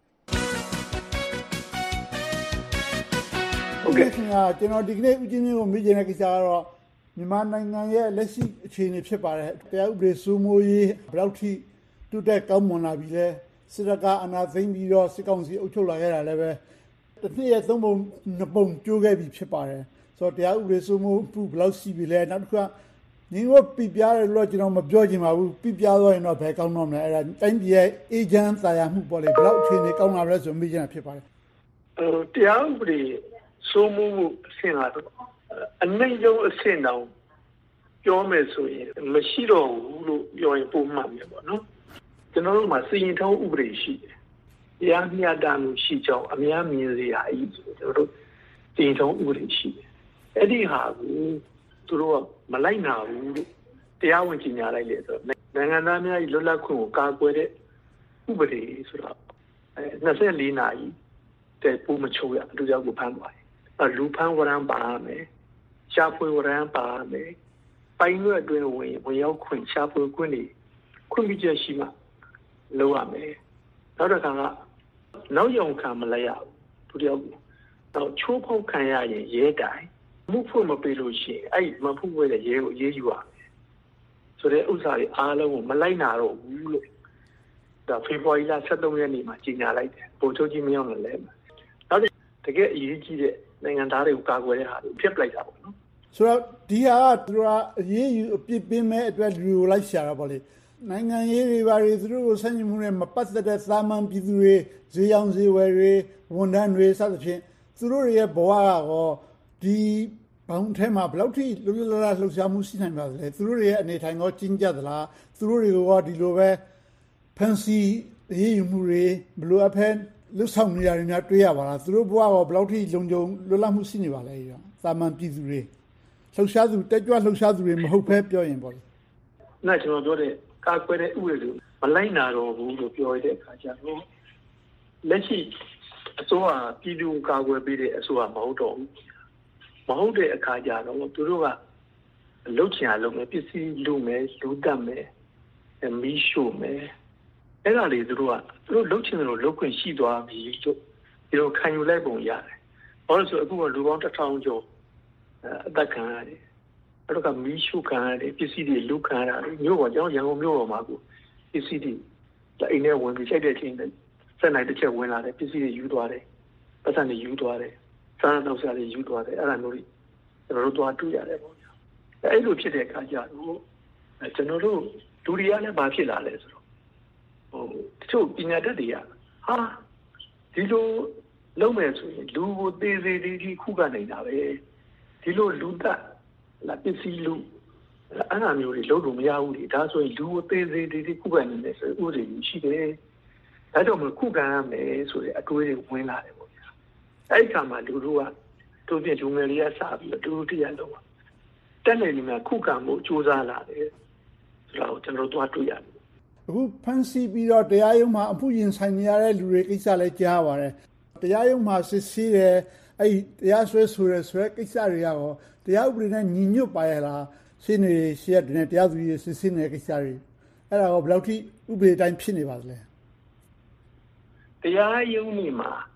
ဟုတ်ကဲ့ခင်ဗျာကျွန်တော်ဒီကနေ့ဦးချင်းမြင့်ကိုမေးချင်တဲ့ကိစ္စကတော့မြန်မာနိုင်ငံရဲ့လက်ရှိအခြေအနေဖြစ်ပါတယ်တရားဥပဒေစိုးမိုးရေးဘယ်လောက်ထိတိုးတက်ကောင်းမွန်လာပြီလဲစစ်တပ်ကအနာသိမ်းပြီးတော့စစ်ကောင်စီအုပ်ချုပ်လာခဲ့တာလည်းပဲတစ်နှစ်ရဲ့သုံးပုံနှစ်ပုံကျိုးခဲ့ပြီဖြစ်ပါတယ်ဆိုတော့တရားဥပဒေစိုးမိုးမှုဘယ်လောက်ရှိပြီလဲနောက်တစ်ခါညီတို့ပြပြရတယ်လို့ကျွန်တော်မပြောချင်ပါဘူးပြပြသွားရင်တော့ဘယ်ကောင်းတော့မလဲအဲ့ဒါတိုင်းပြည်ရဲ့အေဂျင့်သာယာမှုပေါ့လေဘယ်လောက်အခြေအနေကောင်းလာလဲဆိုမေးချင်တာဖြစ်ပါတယ်ဟိုတရားဥပဒေစိုးမိုးမှုအဆင့်ကတော့အနည်းဆုံးအဆင့်တောင်ပြောမယ်ဆိုရင်မရှိတော့ဘူးလို့ပြောရင်ပုံမှန်ပဲပေါ့နော်ကျွန်တော်တို့မှာစီရင်ထုံးဥပဒေရှိတယ်တရားမျှတမှုရှိကြောင်းအများမြင်စေရအကြီးကျွန်တော်တို့စီရင်ထုံးဥပဒေရှိတယ်အဲ့ဒီဟာကိုသူတို့ကမလိုက်နာဘူးလို့တရားဝင်ကြီးညာလိုက်လေဆိုတော့နိုင်ငံသားများ၏လွတ်လပ်ခွင့်ကိုကာကွယ်တဲ့ဥပဒေဆိုတော့အဲ၂၄နာရီတဲ့ပုံမချိုးရအတူတူကိုဖမ်းသွားတယ်အဲလူဖမ်းဝရမ်းပါမယ်ရှာဖွေဝရမ်းပါမယ်ပိုင်ရွက်အတွင်းဝင်ဝင်ရောက်ခွင့်ရှာဖွေခွင့်တွေခွင့်ပြုချက်ရှိမှလုပ်ရမယ်နောက်တစ်ခါကနောက်ရောင်ခံမလိုက်ရဘူးတူတူကိုတော့ချိုးဖောက်ခံရရင်ရဲတိုင်မှုဖို့မပေးလို့ရှိရင်အဲ့မဖို့ဝဲတဲ့ရဲကိုအေးအေးယူရမယ်ဆိုတဲ့ဥစ္စာတွေအားလုံးကိုမလိုက်နာတော့ဘူးလို့ဒါဖေဖော်ဝါရီလ၁၃ရက်နေ့မှာကြီးညာလိုက်တယ်ပို့ချုပ်ကြီးမရောက်လည်းနောက်တကယ်အရေးကြီးတဲ့နိုင်ငံသားတွေကိုကာကွယ်တဲ့ဟာတွေဖြစ်ပလိုက်တာပေါ့နော်ဆိုတော့ဒီဟာကသူကအရေးယူအပြစ်ပေးမဲ့အတွက်လူကိုလိုက်ရှာတာပေါ့လေနိုင်ငံရေးတွေဘာတွေသူတို့ကိုဆန့်ကျင်မှုနဲ့မပတ်သက်တဲ့သာမန်ပြည်သူတွေဈေးရောင်းဈေးဝယ်တွေဝန်ထမ်းတွေစသဖြင့်သူတို့ရဲ့ဘဝကတော့ဒီဘောင်ထဲမှာဘယ်လောက်ထိလွတ်လွတ်လပ်လပ်လှုပ်ရှားမှုရှိနိုင်ပါသလဲသူတို့ရဲ့အနေထိုင်တော့ကျဉ်းကျပ်သလားသူတို့တွေကဒီလိုပဲဖန်စီရေးယူမှုတွေဘလို့အဖက်လွတ်ဆောင်နေရများတွေ့ရပါလားသူတို့ဘဝကဘယ်လောက်ထိလုံခြုံလွတ်လပ်မှုရှိနေပါလဲရောသာမန်ပြည်သူတွေလှုပ်ရှားသူတက်ကြွလှုပ်ရှားသူတွေမဟုတ်ဘဲပြောရင်ပေါ့လေ။အဲ့ကျွန်တော်ပြောတဲ့ကာကွယ်တဲ့ဥပဒေမလိုက်နာတော့ဘူးလို့ပြောရတဲ့အခါကျတော့လက်ရှိအစိုးရပြည်သူကာကွယ်ပေးတဲ့အစိုးရမဟုတ်တော့ဘူးမဟုတ်တဲ့အခါကျတော့သူတို့ကလှုပ်ချင်အောင်လုပ်မယ်ပစ္စည်းလူမယ်လူတတ်မယ်မီးရှို့မယ်အဲ့ဒါလေသူတို့ကသူတို့လှုပ်ချင်တယ်လို့လှုပ်ခွင့်ရှိသွားပြီလို့ဒီလိုခံယူလိုက်ပုံရတယ်ဘာလို့ဆိုအခုကလူပေါင်းတစ်ထောင်ကျော်အသက်ခံရတယ်အဲ့တော့ကမီးရှို့ခံရတယ်ပစ္စည်းတွေလူခံရတယ်မြို့ပေါ်ကျွန်တော်ရန်ကုန်မြို့ပေါ်မှာကိုပစ္စည်းတွေအိမ်ထဲဝင်ပြီးချိန်တဲ့အချိန်စက်နိုင်တစ်ချက်ဝင်လာတယ်ပစ္စည်းတွေယူသွားတယ်ပတ်စံတွေယူသွားတယ်စားတော့စားတွေယူသွားတယ်အဲ့ဒါမျိုးတွေကျွန်တော်တို့သွားတွေ့ရတယ်ပေါ့ဗျာအဲ့လိုဖြစ်တဲ့အခါကျတော့ကျွန်တော်တို့ဒူရီယာနဲ့ဘာဖြစ်လာလဲဆိုတော့ဟိုတချို့ပညာတတ်တွေကဟာဒီလိုလုံးမယ်ဆိုရင်လူကိုသေးသေးလေးကြီးခုခံနေတာပဲဒီလိုလူတက်လာပစ္စည်းလူအဲ့ဒါမျိုးတွေလုံးလို့မရဘူးလေဒါဆိုရင်လူကိုသေးသေးလေးကြီးခုခံနေတယ်ဆိုဥပဒေကြီးရှိတယ်ဒါကြောင့်မလို့ခုခံရမယ်ဆိုတဲ့အတွေးတွေဝင်လာတယ်ပေါ့ဗျာအဲ့ဒီခါမှာလူတို့ကတို့ပြလူငယ်လေးကစပြီးတော့တူတူရလုံးတက်နေနေမှာခုခံမှုစူးစမ်းလာတယ်ဆိုတော့ကျွန်တော်တို့သွားတွေ့ရတယ်အခုဖန်စီပြီးတော့တရားရုံးမှာအမှုရင်ဆိုင်နေရတဲ့လူတွေကိစ္စလည်းကြားပါတယ်တရားရုံးမှာစစ်ဆေးတယ်အဲ့တရားစွဲဆိုရဲဆိုရဲကိစ္စတွေရောတရားဥပဒေနဲ့ညီညွတ်ပါရဲ့လားရှင်းနေရှင်းတဲ့တရားသူကြီးစစ်ဆေးနေတဲ့ကိစ္စတွေအဲ့ဒါကဘယ်လောက်ထိဥပဒေတိုင်းဖြစ်နေပါသလဲတရားရုံးနေမှာဖြ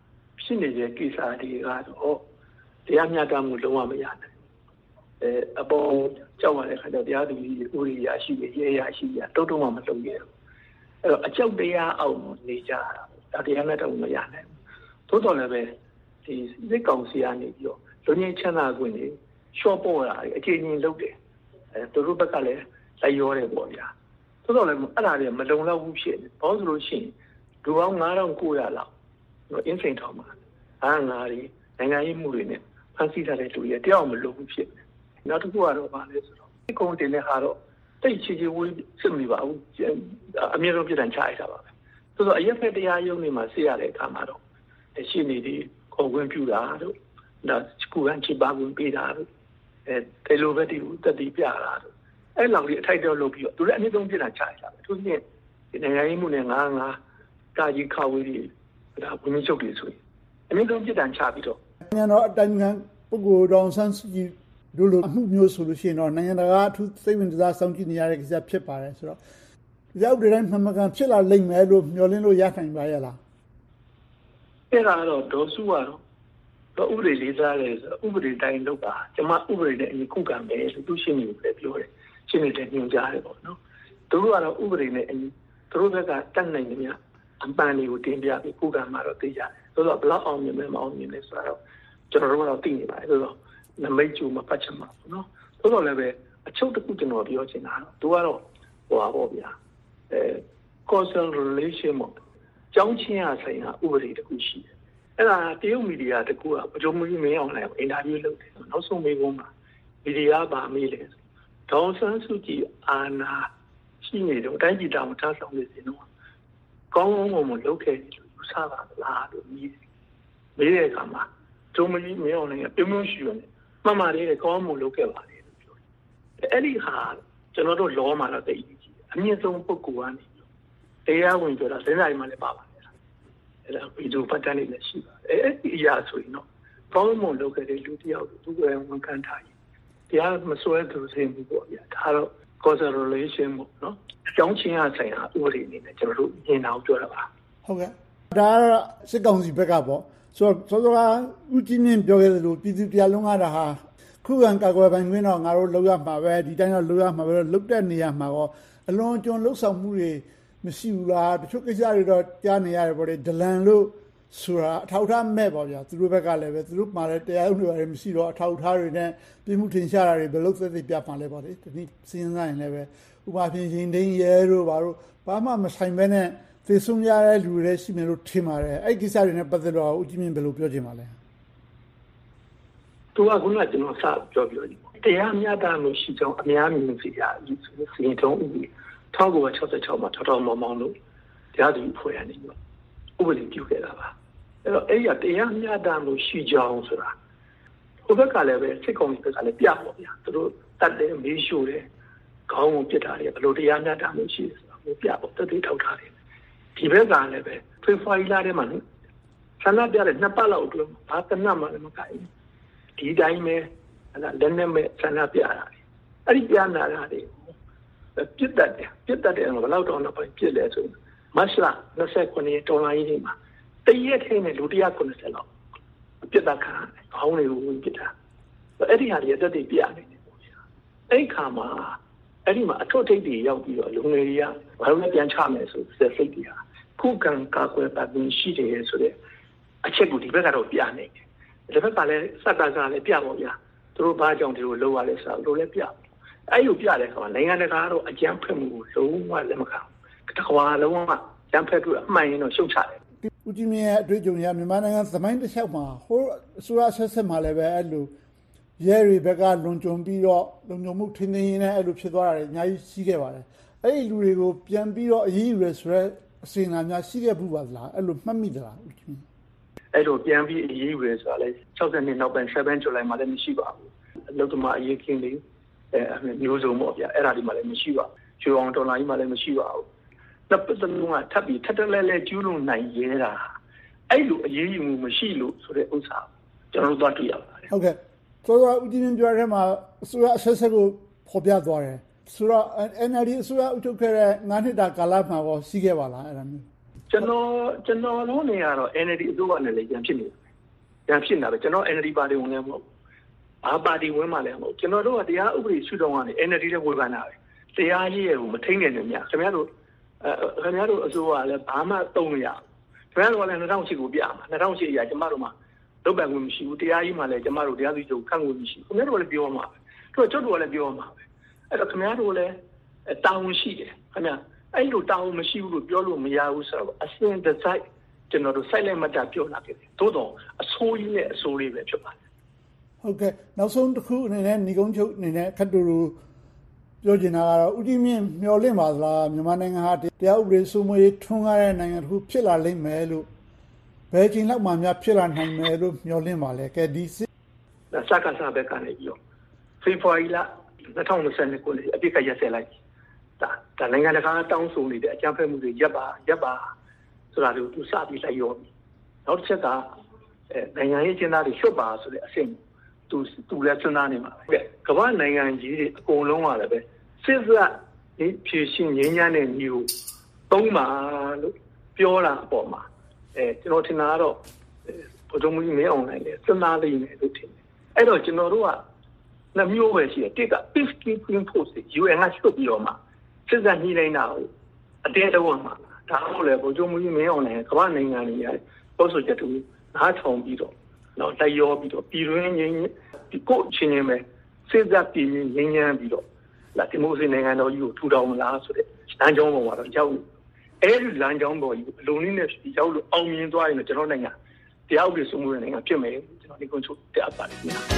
ရှိနေတဲ့ကိစ္စတွေကတော့တရားမျှတမှုလုံးဝမရနိုင်အဲအပေါ်ကြောက်ရတဲ့ခါကျတရားသူကြီးဥရိယာရှိရဲ့ရဲရရှိရတုံးတုံးမှမလုပ်ရဘူးအဲ့တော့အကြောက်တရားအောင်နေကြတာဒါတရားမျှတမှုမရနိုင်ဘူးသို့တော်လည်းပဲဒီစစ်ကောင်စီကနေပြီးတော့လူငယ်ချမ်းသာခွင့်တွေရှော့ပေါ်တာအခြေအနေလုပ်တယ်အဲသူတို့ဘက်ကလည်းလိုက်ရောတယ်ပေါ့ဗျာသို့တော်လည်းအဲ့ဒါတွေမလုံလောက်ဘူးဖြစ်နေဘာလို့ဆိုလို့ရှိရင်လူပေါင်းငါးထောင်ကိုးရာလောက်အင်းစိန်ထောင်မှာအားငါးတွေနိုင်ငံရေးမှုတွေနဲ့ဖန်ဆီးထားတဲ့လူတွေတယောက်မလုံဘူးဖြစ်နေနောက်တစ်ခုကတော့ဗာလဲဆိုတော့ဒီကုန်းတင်တဲ့ဟာတော့တိတ်ချီချီဝေးစစ်မိပါဘူးအမြဲတမ်းပြည်တန်ချရတာပါပဲဆိုတော့အရက်ဖက်တရားရုံးတွေမှာဆေးရတဲ့အခါမှာတော့ရှင်းနေဒီခေါ်ခွင့်ပြုတာတို့ဒါကူရန်ချိပါဝင်ပေးတာတို့အဲတယ်လိုပဲဒီတက်တီပြတာတို့အဲ့လောက်ကြီးအထိုက်တော့လုပ်ပြီးတော့သူလည်းအမြဲတမ်းပြည်တန်ချရတာပဲသူချင်းဒီနိုင်ငံရေးမှုနဲ့ငါးငါးကာကြီးခါဝေးတွေဒါဘုံချုပ်တွေဆိုရင်အမြဲတမ်းပြည်တန်ချပြီးတော့နိုင်ငံတော်အတိုင်းအမြပုဂ္ဂိုလ်တော်ဆန်းစုကြည်တို့လိုအမှုမျိုးဆိုလို့ရှိရင်တော့နိုင်ငံတကာအထူးစိတ်ဝင်စားစောင့်ကြည့်နေရတဲ့ကိစ္စဖြစ်ပါတယ်ဆိုတော့ရောက်တဲ့တိုင်းမှန်မှန်ကန်ဖြစ်လာလိမ့်မယ်လို့မျှော်လင့်လို့ရနိုင်ပါရဲ့လားအဲ့ဒါတော့ဒေါ်စုကတော့တော့ဥပဒေလေးစားတယ်ဆိုဥပဒေတိုင်းလုပ်ပါကျွန်မဥပဒေနဲ့အညီခုခံမယ်လို့သူရှင်းနေတယ်ပြောတယ်ရှင်းနေတဲ့ညွှန်ကြားတယ်ပေါ့နော်သူတို့ကတော့ဥပဒေနဲ့အညီသူတို့ဘက်ကတတ်နိုင်နေမြအပန်းတွေကိုတင်ပြပြီးခုခံမှာတော့သိကြတယ်ဆိုတော့ဘလောက်အောင်မြင်မယ်မအောင်မြင်လဲဆိုတော့ကျွန်တော်တို့ကတော့သိနေပါတယ်ဆိုတော့နမိတ်ကျူမပတ်ချင်ပါဘူးနော်သို့တော်လည်းပဲအချုပ်တစ်ခုကျွန်တော်ပြောချင်တာတော့သူကတော့ဟိုပါပေါ့ဗျာအဲ causal relation ပေါ့ကြောင်းချင်းရဆိုင်ဟာဥပဒေတစ်ခုရှိတယ်အဲ့ဒါတရုတ်မီဒီယာတစ်ခုကဗကြုံမကြီးမင်းအောင်လည်းအင်တာဗျူးလုပ်တယ်နောက်ဆုံးမေးခွန်းမှာမီဒီယာပါမေးတယ်ဒေါ်ဆန်းစုကြည်အာနာရှိနေတော့တိုင်းပြည်တောင်ထားဆောင်နေစဉ်တော့ကောင်းကောင်းမလုပ်ခဲ့တယ်လို့ယူဆပါလားလို့မေးမေးတဲ့အခါမှာဗကြုံမကြီးမင်းအောင်လည်းပြုံးပြုံးရှိရတယ်မှန်ပါတယ်ကောင်းမှုလုပ်ခဲ့ပါလေလို့ပြောတယ်အဲ့ဒီဟာကျွန်တော်တို့လောမှာတော့သိကြည့်အမြင့်ဆုံးပုဂ္ဂိုလ်ကနေတရားဝင်ပြောတာစဉ်းစားရမှလည်းပါပါတယ်အဲ့ဒါဗီဒီယိုပတ်တန်းလေးလည်းရှိပါတယ်အဲ့ဒီအရာဆိုရင်တော့ကောင်းမှုလုပ်ခဲ့တဲ့လူတစ်ယောက်သူကဝန်ခံထားရင်တရားမစွဲသူစင်ဘူးပေါ့ဗျာဒါတော့ causal relation ပေါ့နော်အကြောင်းချင်းအဆိုင်ဟာဥပဒေအနေနဲ့ကျွန်တော်တို့ညင်အောင်ပြောတာပါဟုတ်ကဲ့ဒါကစစ်ကောင်စီဘက်ကပေါ့ဆိုတော့စောစောကဦးကြီးမြင့်ပြောခဲ့သလိုပြည်သူတရားလုံးကတာဟာခုခံကာကွယ်ပိုင်ခွင့်တော့ငါတို့လုပ်ရမှာပဲဒီတိုင်းတော့လုပ်ရမှာပဲလုပ်တဲ့နေရာမှာတော့အလွန်ကျွံလှုပ်ဆောင်မှုတွေမရှိဘူးလားတချို့ကိစ္စတွေတော့ကြားနေရတယ်ပေါ့လေဒလန်လို့ဆိုတာအထောက်အထားမဲ့ပေါ့ဗျာသူတို့ဘက်ကလည်းပဲသူတို့မှလည်းတရားဥပဒေတွေမရှိတော့အထောက်အထားတွေနဲ့ပြည်မှုထင်ရှားတာတွေဘယ်လိုသက်သေပြပါလဲပေါ့လေဒီနေ့စဉ်းစားရင်လည်းပဲဥပမာဖြင့်ရင်သိမ်းရဲတို့ဘာလို့ဘာမှမဆိုင်ဘဲနဲ့သေဆုံးရတဲ့လူတွေရှိမယ်လို့ထင်ပါတယ်အဲ့ဒီကိစ္စတွေနဲ့ပတ်သက်တော့ဦးကြီးမြင့်ဘယ်လိုပြောချင်ပါလဲသူကခုနကကျွန်တော်စပြောပြောဒီတရားမျှတမှုရှိကြောင်းအများမြင်စီရစီရင်ထုံးဥပဒေ၁၉၆၆မှာထောက်ထောက်မောင်းမောင်းလို့တရားသူဖွဲ့ရနေပြီဥပဒေပြုခဲ့တာပါအဲ့တော့အဲ့ရတရားမျှတမှုရှိကြောင်းဆိုတာဟိုဘက်ကလည်းပဲစစ်ကောင်စီဘက်ကလည်းပြပေါ့ဗျာသူတို့တတ်တယ်မေးရှို့တယ်ခေါင်းကိုပြစ်တာတွေဘယ်လိုတရားမျှတမှုရှိလဲဆိုတာကိုပြပေါ့တက်သေးထောက်ထားတယ်ဒီဘက်ကလည်းပဲဖေဖော်ဝါရီလထဲမှာဆန္ဒပြတဲ့နှစ်ပတ်လောက်အတွင်းဘာတနတ်မှလည်းမကိုင်ဒီတိုင်းပဲအဲ့ဒါလက်နဲ့မဲ့ဆန္ဒပြတာလေအဲ့ဒီပြနာတာတွေပြစ်တတ်တယ်ပြစ်တတ်တယ်ဘယ်လောက်တော့နောက်ပိုင်းပြစ်လဲဆိုမတ်လ၂၉ရက်တော်လိုင်းကြီးမှာတရက်ထဲနဲ့လူ၁၉၀လောက်ပြစ်တတ်ခါခေါင်းတွေကိုဝင်ပြစ်တာအဲ့ဒီဟာတွေတက်တည်ပြနေတယ်ပေါ့ဗျာအဲ့ခါမှာအဲ့ဒီမှာအထွတ်ထိပ်တွေရောက်ပြီးတော့လူငယ်တွေကဘာလို့လဲပြန်ချမယ်ဆိုစိတ်တွေဟာခုခံကာကွယ်ပတ်ပြီးရှိတယ်ဆိုတဲ့အချက်ကိုဒီဘက်ကတော့ပြနေတယ်ဒီဘက်ကလည်းစက်တာကလည်းပြပါဗျာသူတို့ဘာကြောင့်ဒီလိုလုပ်ရလဲဆိုတော့လည်းပြအဲ့လိုပြတဲ့ခါမှာနိုင်ငံတကာကတော့အကြမ်းဖက်မှုကိုလုံးဝလက်မခံဘူးတကွာလုံးဝအကြမ်းဖက်မှုအမှန်ရင်တော့ရှုတ်ချတယ်ဦးကြီးမြင့်ရဲ့အတွေ့အကြုံရမြန်မာနိုင်ငံသမိုင်းတစ်လျှောက်မှာဟိုအစိုးရဆက်ဆက်မှာလည်းပဲအဲ့လိုရဲတွေဘက်ကလွန်ကျွံပြီးတော့လုံခြုံမှုထင်းထင်းရင်းနဲ့အဲ့လိုဖြစ်သွားတာတွေအများကြီးရှိခဲ့ပါတယ်အဲ့ဒီလူတွေကိုပြန်ပြီးတော့အရေးယူရဆိုရဲအစင်အလာများရှိခဲ့ဘူးပါလားအဲ့လိုမှတ်မိသလားဦးကြီးအဲ့လိုပြန်ပြီးအရေးယူရဆိုတာလဲ၆၀နှစ်နောက်ပိုင်း7 July မှာလည်းမရှိပါဘူးအလုပ်သမားအရေးခင်းတွေအဲမျိုးစုံပေါ့ဗျာအဲ့ဒါဒီမှာလည်းမရှိပါဘူးချူအောင်ဒေါ်လာကြီးမှာလည်းမရှိပါဘူးနှစ်ပတ်လုံးကထပ်ပြီးထပ်တလဲလဲကျူးလွန်နိုင်ရဲတာအဲ့လိုအရေးယူမှုမရှိလို့ဆိုတဲ့ဥစ္စာကျွန်တော်တို့သွားတွေ့ရပါတယ်ဟုတ်ကဲ့ဆိုတော့ဦးကြီးမြင့်ပြောတဲ့မှာအစိုးရအဆက်ဆက်ကိုဖော်ပြသွားတယ်ဆိုတော့ N L D အစိုးရအုပ်ချုပ်ခဲ့တဲ့၅နှစ်တာကာလမှာတော့ရှိခဲ့ပါလားအဲ့ဒါမျိုးကျွန်တော်ကျွန်တော်တို့နေရတော့ N L D အစိုးရနဲ့လည်းရန်ဖြစ်နေတယ်ရန်ဖြစ်နေတာပဲကျွန်တော် N L D ပါတီဝင်လည်းမဟုတ်ဘာပါတီဝင်မှလည်းမဟုတ်ကျွန်တော်တို့ကတရားဥပဒေရှုထောင့်ကနေ N L D နဲ့ဝေဖန်တာပဲတရားကြီးရဲ့ကိုမထိန်းနိုင်တယ်များခင်ဗျားတို့အဲခင်ဗျားတို့အစိုးရလည်းဘာမှသုံးမရခင်ဗျားတို့ကလည်း၂၀၀၈ကိုပြမှာ၂၀၀၈ရာကျမတို့မှာလုပ်ပိုင်ခွင့်မရှိဘူးတရားကြီးမှလည်းကျမတို့တရားသူကြီးခန့်ခွင့်မရှိဘူးခင်ဗျားတို့လည်းပြောမှာပဲသူကကျွတ်တို့ကလည်းပြောမှာပဲအဲ့တော့ခင်ဗျားတို့လည်းတာဝန်ရှိတယ်ခင်ဗျာအဲ့လိုတာဝန်မရှိဘူးလို့ပြောလို့မရဘူးဆိုတော့အစင်တစ်စိုက်ကျွန်တော်တို့စိုက်လိုက်မှတ်တာပြောလာခဲ့တယ်သို့တော့အဆိုးကြီးနဲ့အဆိုးလေးပဲဖြစ်ပါတယ်ဟုတ်ကဲ့နောက်ဆုံးတစ်ခုအနေနဲ့ညီကုန်းချုပ်အနေနဲ့ခတ်တူတူပြောချင်တာကတော့ဥတီမြင့်မျှော်လင့်ပါသလားမြန်မာနိုင်ငံဟာတရားဥပဒေစိုးမိုးရေးထွန်းကားတဲ့နိုင်ငံတစ်ခုဖြစ်လာလိမ့်မယ်လို့ဘယ်ချိန်လောက်မှများဖြစ်လာနိုင်မယ်လို့မျှော်လင့်ပါလဲကဲဒီစစ်စကားစားပဲကနေပြီးတော့ဖေဖော်ဝါရီလ၂၀၂၂ခုနှစ်အပြစ်ခတ်ရက်ဆက်လိုက်ဒါဒါနိုင်ငံတကာတောင်းဆိုနေတဲ့အကြမ်းဖက်မှုတွေရပ်ပါရပ်ပါဆိုတာကိုသူစပြီးလိုက်ရောပြီနောက်တစ်ချက်ကအဲနိုင်ငံရေးကျင်းသားတွေလွတ်ပါဆိုတဲ့အဆင့်သူသူလည်းစဉ်းစားနေမှာပဲကမ္ဘာနိုင်ငံကြီးတွေအကုန်လုံးကလည်းပဲစစ်စစ်ဒီဖြည့်ရှင်ငြိမ်းချမ်းတဲ့မျိုးသုံးပါလို့ပြောတာအပေါ်မှာအဲကျွန်တော်ထင်တာကတော့ဘုံမှုကြီးမအောင်နိုင်တယ်စဉ်းစားလိမ့်မယ်လို့ထင်တယ်အဲ့တော့ကျွန်တော်တို့ကနှမျိုးပဲရှိတယ်တစ်က peacekeeping force U N ကချုပ်ပြီးတော့မှစစ်စစ်ညှိနှိုင်းတာကိုအတင်းတော်မှာဒါမှမဟုတ်လေဘုံမှုကြီးမအောင်နိုင်ကမ္ဘာနိုင်ငံတွေရဲ့ပုံစံချက်တူနားထောင်ပြီးတော့နော်တိုက်ရောပြီးတော့ပြည်တွင်းငြိမ်းဒီကိုချင်းချင်းပဲစစ်တပ်ပြည်ငြိမ်းချမ်းပြီးတော့လာဒီမိုကရေစီနိုင်ငံတော်ကြီးကိုထူထောင်မလားဆိုတဲ့လမ်းကြောင်းပေါ်မှာတော့ရောက်အဲဒီလမ်းကြောင်းပေါ်ကြီးဘလုံနည်းနဲ့ရောက်လို့အောင်မြင်သွားရင်ကျွန်တော်နိုင်ငံတရားဥပဒေစိုးမိုးတဲ့နိုင်ငံဖြစ်မယ်ကျွန်တော်ဒီကွန်ချုပ်တက်ပါတယ်ခင်ဗျာ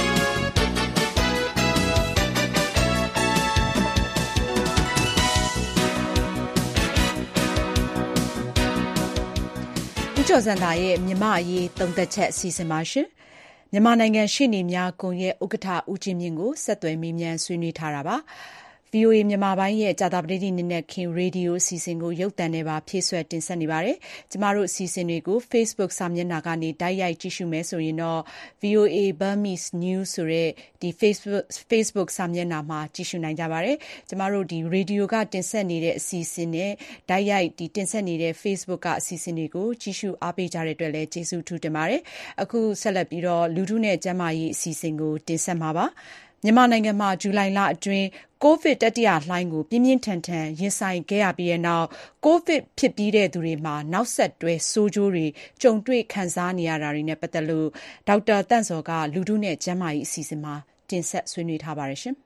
ကျော်စံသာရဲ့မြမအရေးသုံးသက်ချက်အစီအစဉ်ပါရှင်မြန်မာနိုင်ငံရှေ့နေများကွန်ရက်ဥက္ကဋ္ဌဦးချင်းမြင့်ကိုဆက်သွယ်မေးမြန်းဆွေးနွေးထားတာပါ ဗီအိုအေ မြန်မာပိုင်းရဲ့ကြာသပတေးနေ့နဲ့ခင်ရေဒီယိုအစီအစဉ်ကိုရုပ်သံနဲ့ပါဖြည့်ဆွတ်တင်ဆက်နေပါတယ်ကျမတို့အစီအစဉ်တွေကို Facebook စာမျက်နှာကနေတိုက်ရိုက်ကြည့်ရှုမယ်ဆိုရင်တော့ ဗီအိုအေ Burmese News ဆိုတဲ့ဒီ Facebook Facebook စာမျက်နှာမှာကြည့်ရှုနိုင်ကြပါတယ်ကျမတို့ဒီရေဒီယိုကတင်ဆက်နေတဲ့အစီအစဉ်နဲ့တိုက်ရိုက်ဒီတင်ဆက်နေတဲ့ Facebook ကအစီအစဉ်တွေကိုကြည့်ရှုအားပေးကြတဲ့အတွက်လည်းကျေးဇူးထူးတင်ပါတယ်အခုဆက်လက်ပြီးတော့လူထုနဲ့ကျန်းမာရေးအစီအစဉ်ကိုတင်ဆက်မှာပါမြန်မာနိုင်ငံမှာဇူလိုင်လအတွင်းကိုဗစ်တတိယလှိုင်းကိုပြင်းပြင်းထန်ထန်ရင်ဆိုင်ခဲ့ရပြီးတဲ့နောက်ကိုဗစ်ဖြစ်ပြီးတဲ့သူတွေမှာနောက်ဆက်တွဲဆိုးကျိုးတွေကြုံတွေ့ခံစားနေရတာတွေနဲ့ပတ်သက်လို့ဒေါက်တာတန့်စော်ကလူထုနဲ့ကျန်းမာရေးအစီအစဉ်မှာတင်ဆက်ဆွေးနွေးထားပါတယ်ရှင်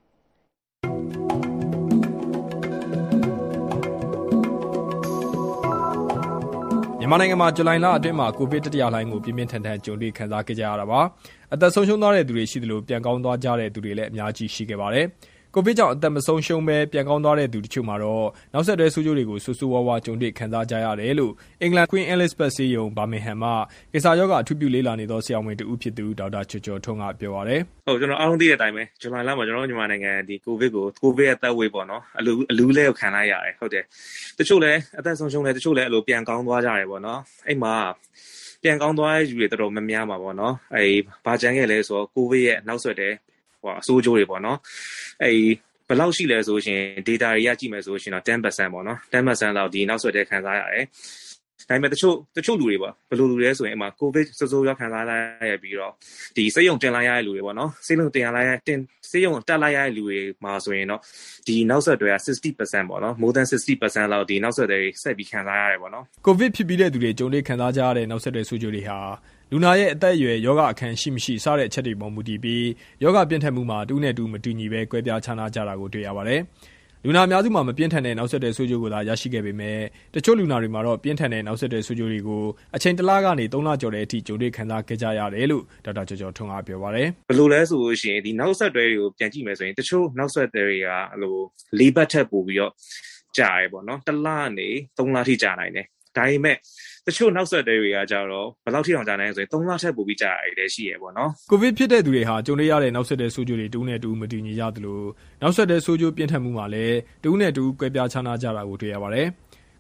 မြန်မာနိုင်ငံမှာဇူလိုင်လအတွင်းမှာကိုဗစ်တတိယလှိုင်းကိုပြင်းပြင်းထန်ထန်ကြုံတွေ့ခံစားခဲ့ကြရတာပါအသက်ဆုံးရှုံးသွားတဲ့သူတွေရှိသလိုပြန်ကောင်းသွားကြတဲ့သူတွေလည်းအများကြီးရှိခဲ့ပါတယ်ကိုဗစ်ကြောင့်အသက်မဆုံးရှုံးပဲပြန်ကောင်းသွားတဲ့သူတချို့မှာတော့နောက်ဆက်တွဲဆိုးကျိုးတွေကိုဆူဆူဝါးဝါကြုံတွေ့ခံစားကြရတယ်လို့အင်္ဂလန် Queen Elizabeth ဆေးရုံဘာမင်ဟမ်မှာကိစ္စရောဂါအထူးပြုလေ့လာနေသောဆရာဝန်တဦးဖြစ်သူဒေါက်တာကျော်ကျော်ထွန်းကပြောပါတယ်ဟုတ်ကျွန်တော်အားလုံးသိတဲ့အတိုင်းပဲဇူလိုင်လမှာကျွန်တော်တို့မြန်မာနိုင်ငံဒီကိုဗစ်ကိုကိုဗစ်ရဲ့သက်ဝေးပေါ့နော်အလူအလူလဲကိုခံလိုက်ရတယ်ဟုတ်တယ်တချို့လည်းအသက်ဆုံးရှုံးတယ်တချို့လည်းအလိုပြန်ကောင်းသွားကြတယ်ပေါ့နော်အဲ့မှာပြန်ကောင်းသွားတဲ့ယူတွေတော်တော်များများပါပေါ့နော်အဲ့ဘာကြမ်းခဲ့လဲဆိုတော့ကိုဗစ်ရဲ့နောက်ဆက်တဲ့ဟိုအဆိုးကျိုးတွေပေါ့နော်အဲ့ဘယ်လောက်ရှိလဲဆိုရင် data တွေရကြည့်မယ်ဆိုရင်တော့ ten percent ပေါ့နော် ten percent လောက်ဒီနောက်ဆက်တဲ့ခံစားရတယ်ဒါပေမဲ့တချို့တချို့လူတွေပေါ့ဘယ်လိုလူတွေလဲဆိုရင်အမှ covid စိုးစိုးရောက်ခံစားရပြီးတော့ဒီစိတ်ယုံတင်လိုက်ရတဲ့လူတွေပေါ့နော်စိတ်လုံးတင်ရလိုက်ရတင်စိတ်ယုံတက်လိုက်ရတဲ့လူတွေမှာဆိုရင်တော့ဒီနောက်ဆက်တွေက sixty percent ပေါ့နော် more than sixty percent လောက်ဒီနောက်ဆက်တွေဆက်ပြီးခံစားရတယ်ပေါ့နော် covid ဖြစ်ပြီးတဲ့သူတွေကြုံတွေ့ခံစားကြရတဲ့နောက်ဆက်တွေဆိုးကျိုးတွေဟာလူနာရဲ့အသက်အရွယ်ယောဂအခန်းရှိမရှိစတဲ့အချက်တွေပေါ်မူတည်ပြီးယောဂပြင်းထန်မှုမှာတူးနဲ့တူးမတူညီပဲကွဲပြားခြားနားကြတာကိုတွေ့ရပါတယ်။လူနာအများစုမှာမပြင်းထန်တဲ့နောက်ဆက်တဲ့ဆိုးကျိုးကိုသာရရှိခဲ့ပေမဲ့တချို့လူနာတွေမှာတော့ပြင်းထန်တဲ့နောက်ဆက်တဲ့ဆိုးကျိုးတွေကိုအချိန်တစ်လကနေသုံးလကျော်တဲ့အထိကြုံတွေ့ခံစားခဲ့ကြရတယ်လို့ဒေါက်တာကျော်ကျော်ထွန်းကပြောပါတယ်။ဘယ်လိုလဲဆိုလို့ရှိရင်ဒီနောက်ဆက်တွေကိုပြန်ကြည့်မယ်ဆိုရင်တချို့နောက်ဆက်တွေကဟိုလေးပတ်ထက်ပို့ပြီးတော့ကြာရပေါ့နော်။တစ်လကနေသုံးလထိကြာနိုင်တယ်။ဒါပေမဲ့တချို့နောက်ဆက်တွေကကြတော့ဘယ်လောက်ထိအောင်ကြာနိုင်လဲဆိုရင်သုံးလထက်ပိုပြီးကြာရတယ်ရှိရပေါ့နော်ကိုဗစ်ဖြစ်တဲ့သူတွေဟာကြုံရတဲ့နောက်ဆက်တဲ့ဆိုးကျိုးတွေတူးနဲ့တူးမတူညီကြသလိုနောက်ဆက်တဲ့ဆိုးကျိုးပြင်းထန်မှုမှာလည်းတူးနဲ့တူးကွဲပြားခြားနားကြတာကိုတွေ့ရပါတယ်ကို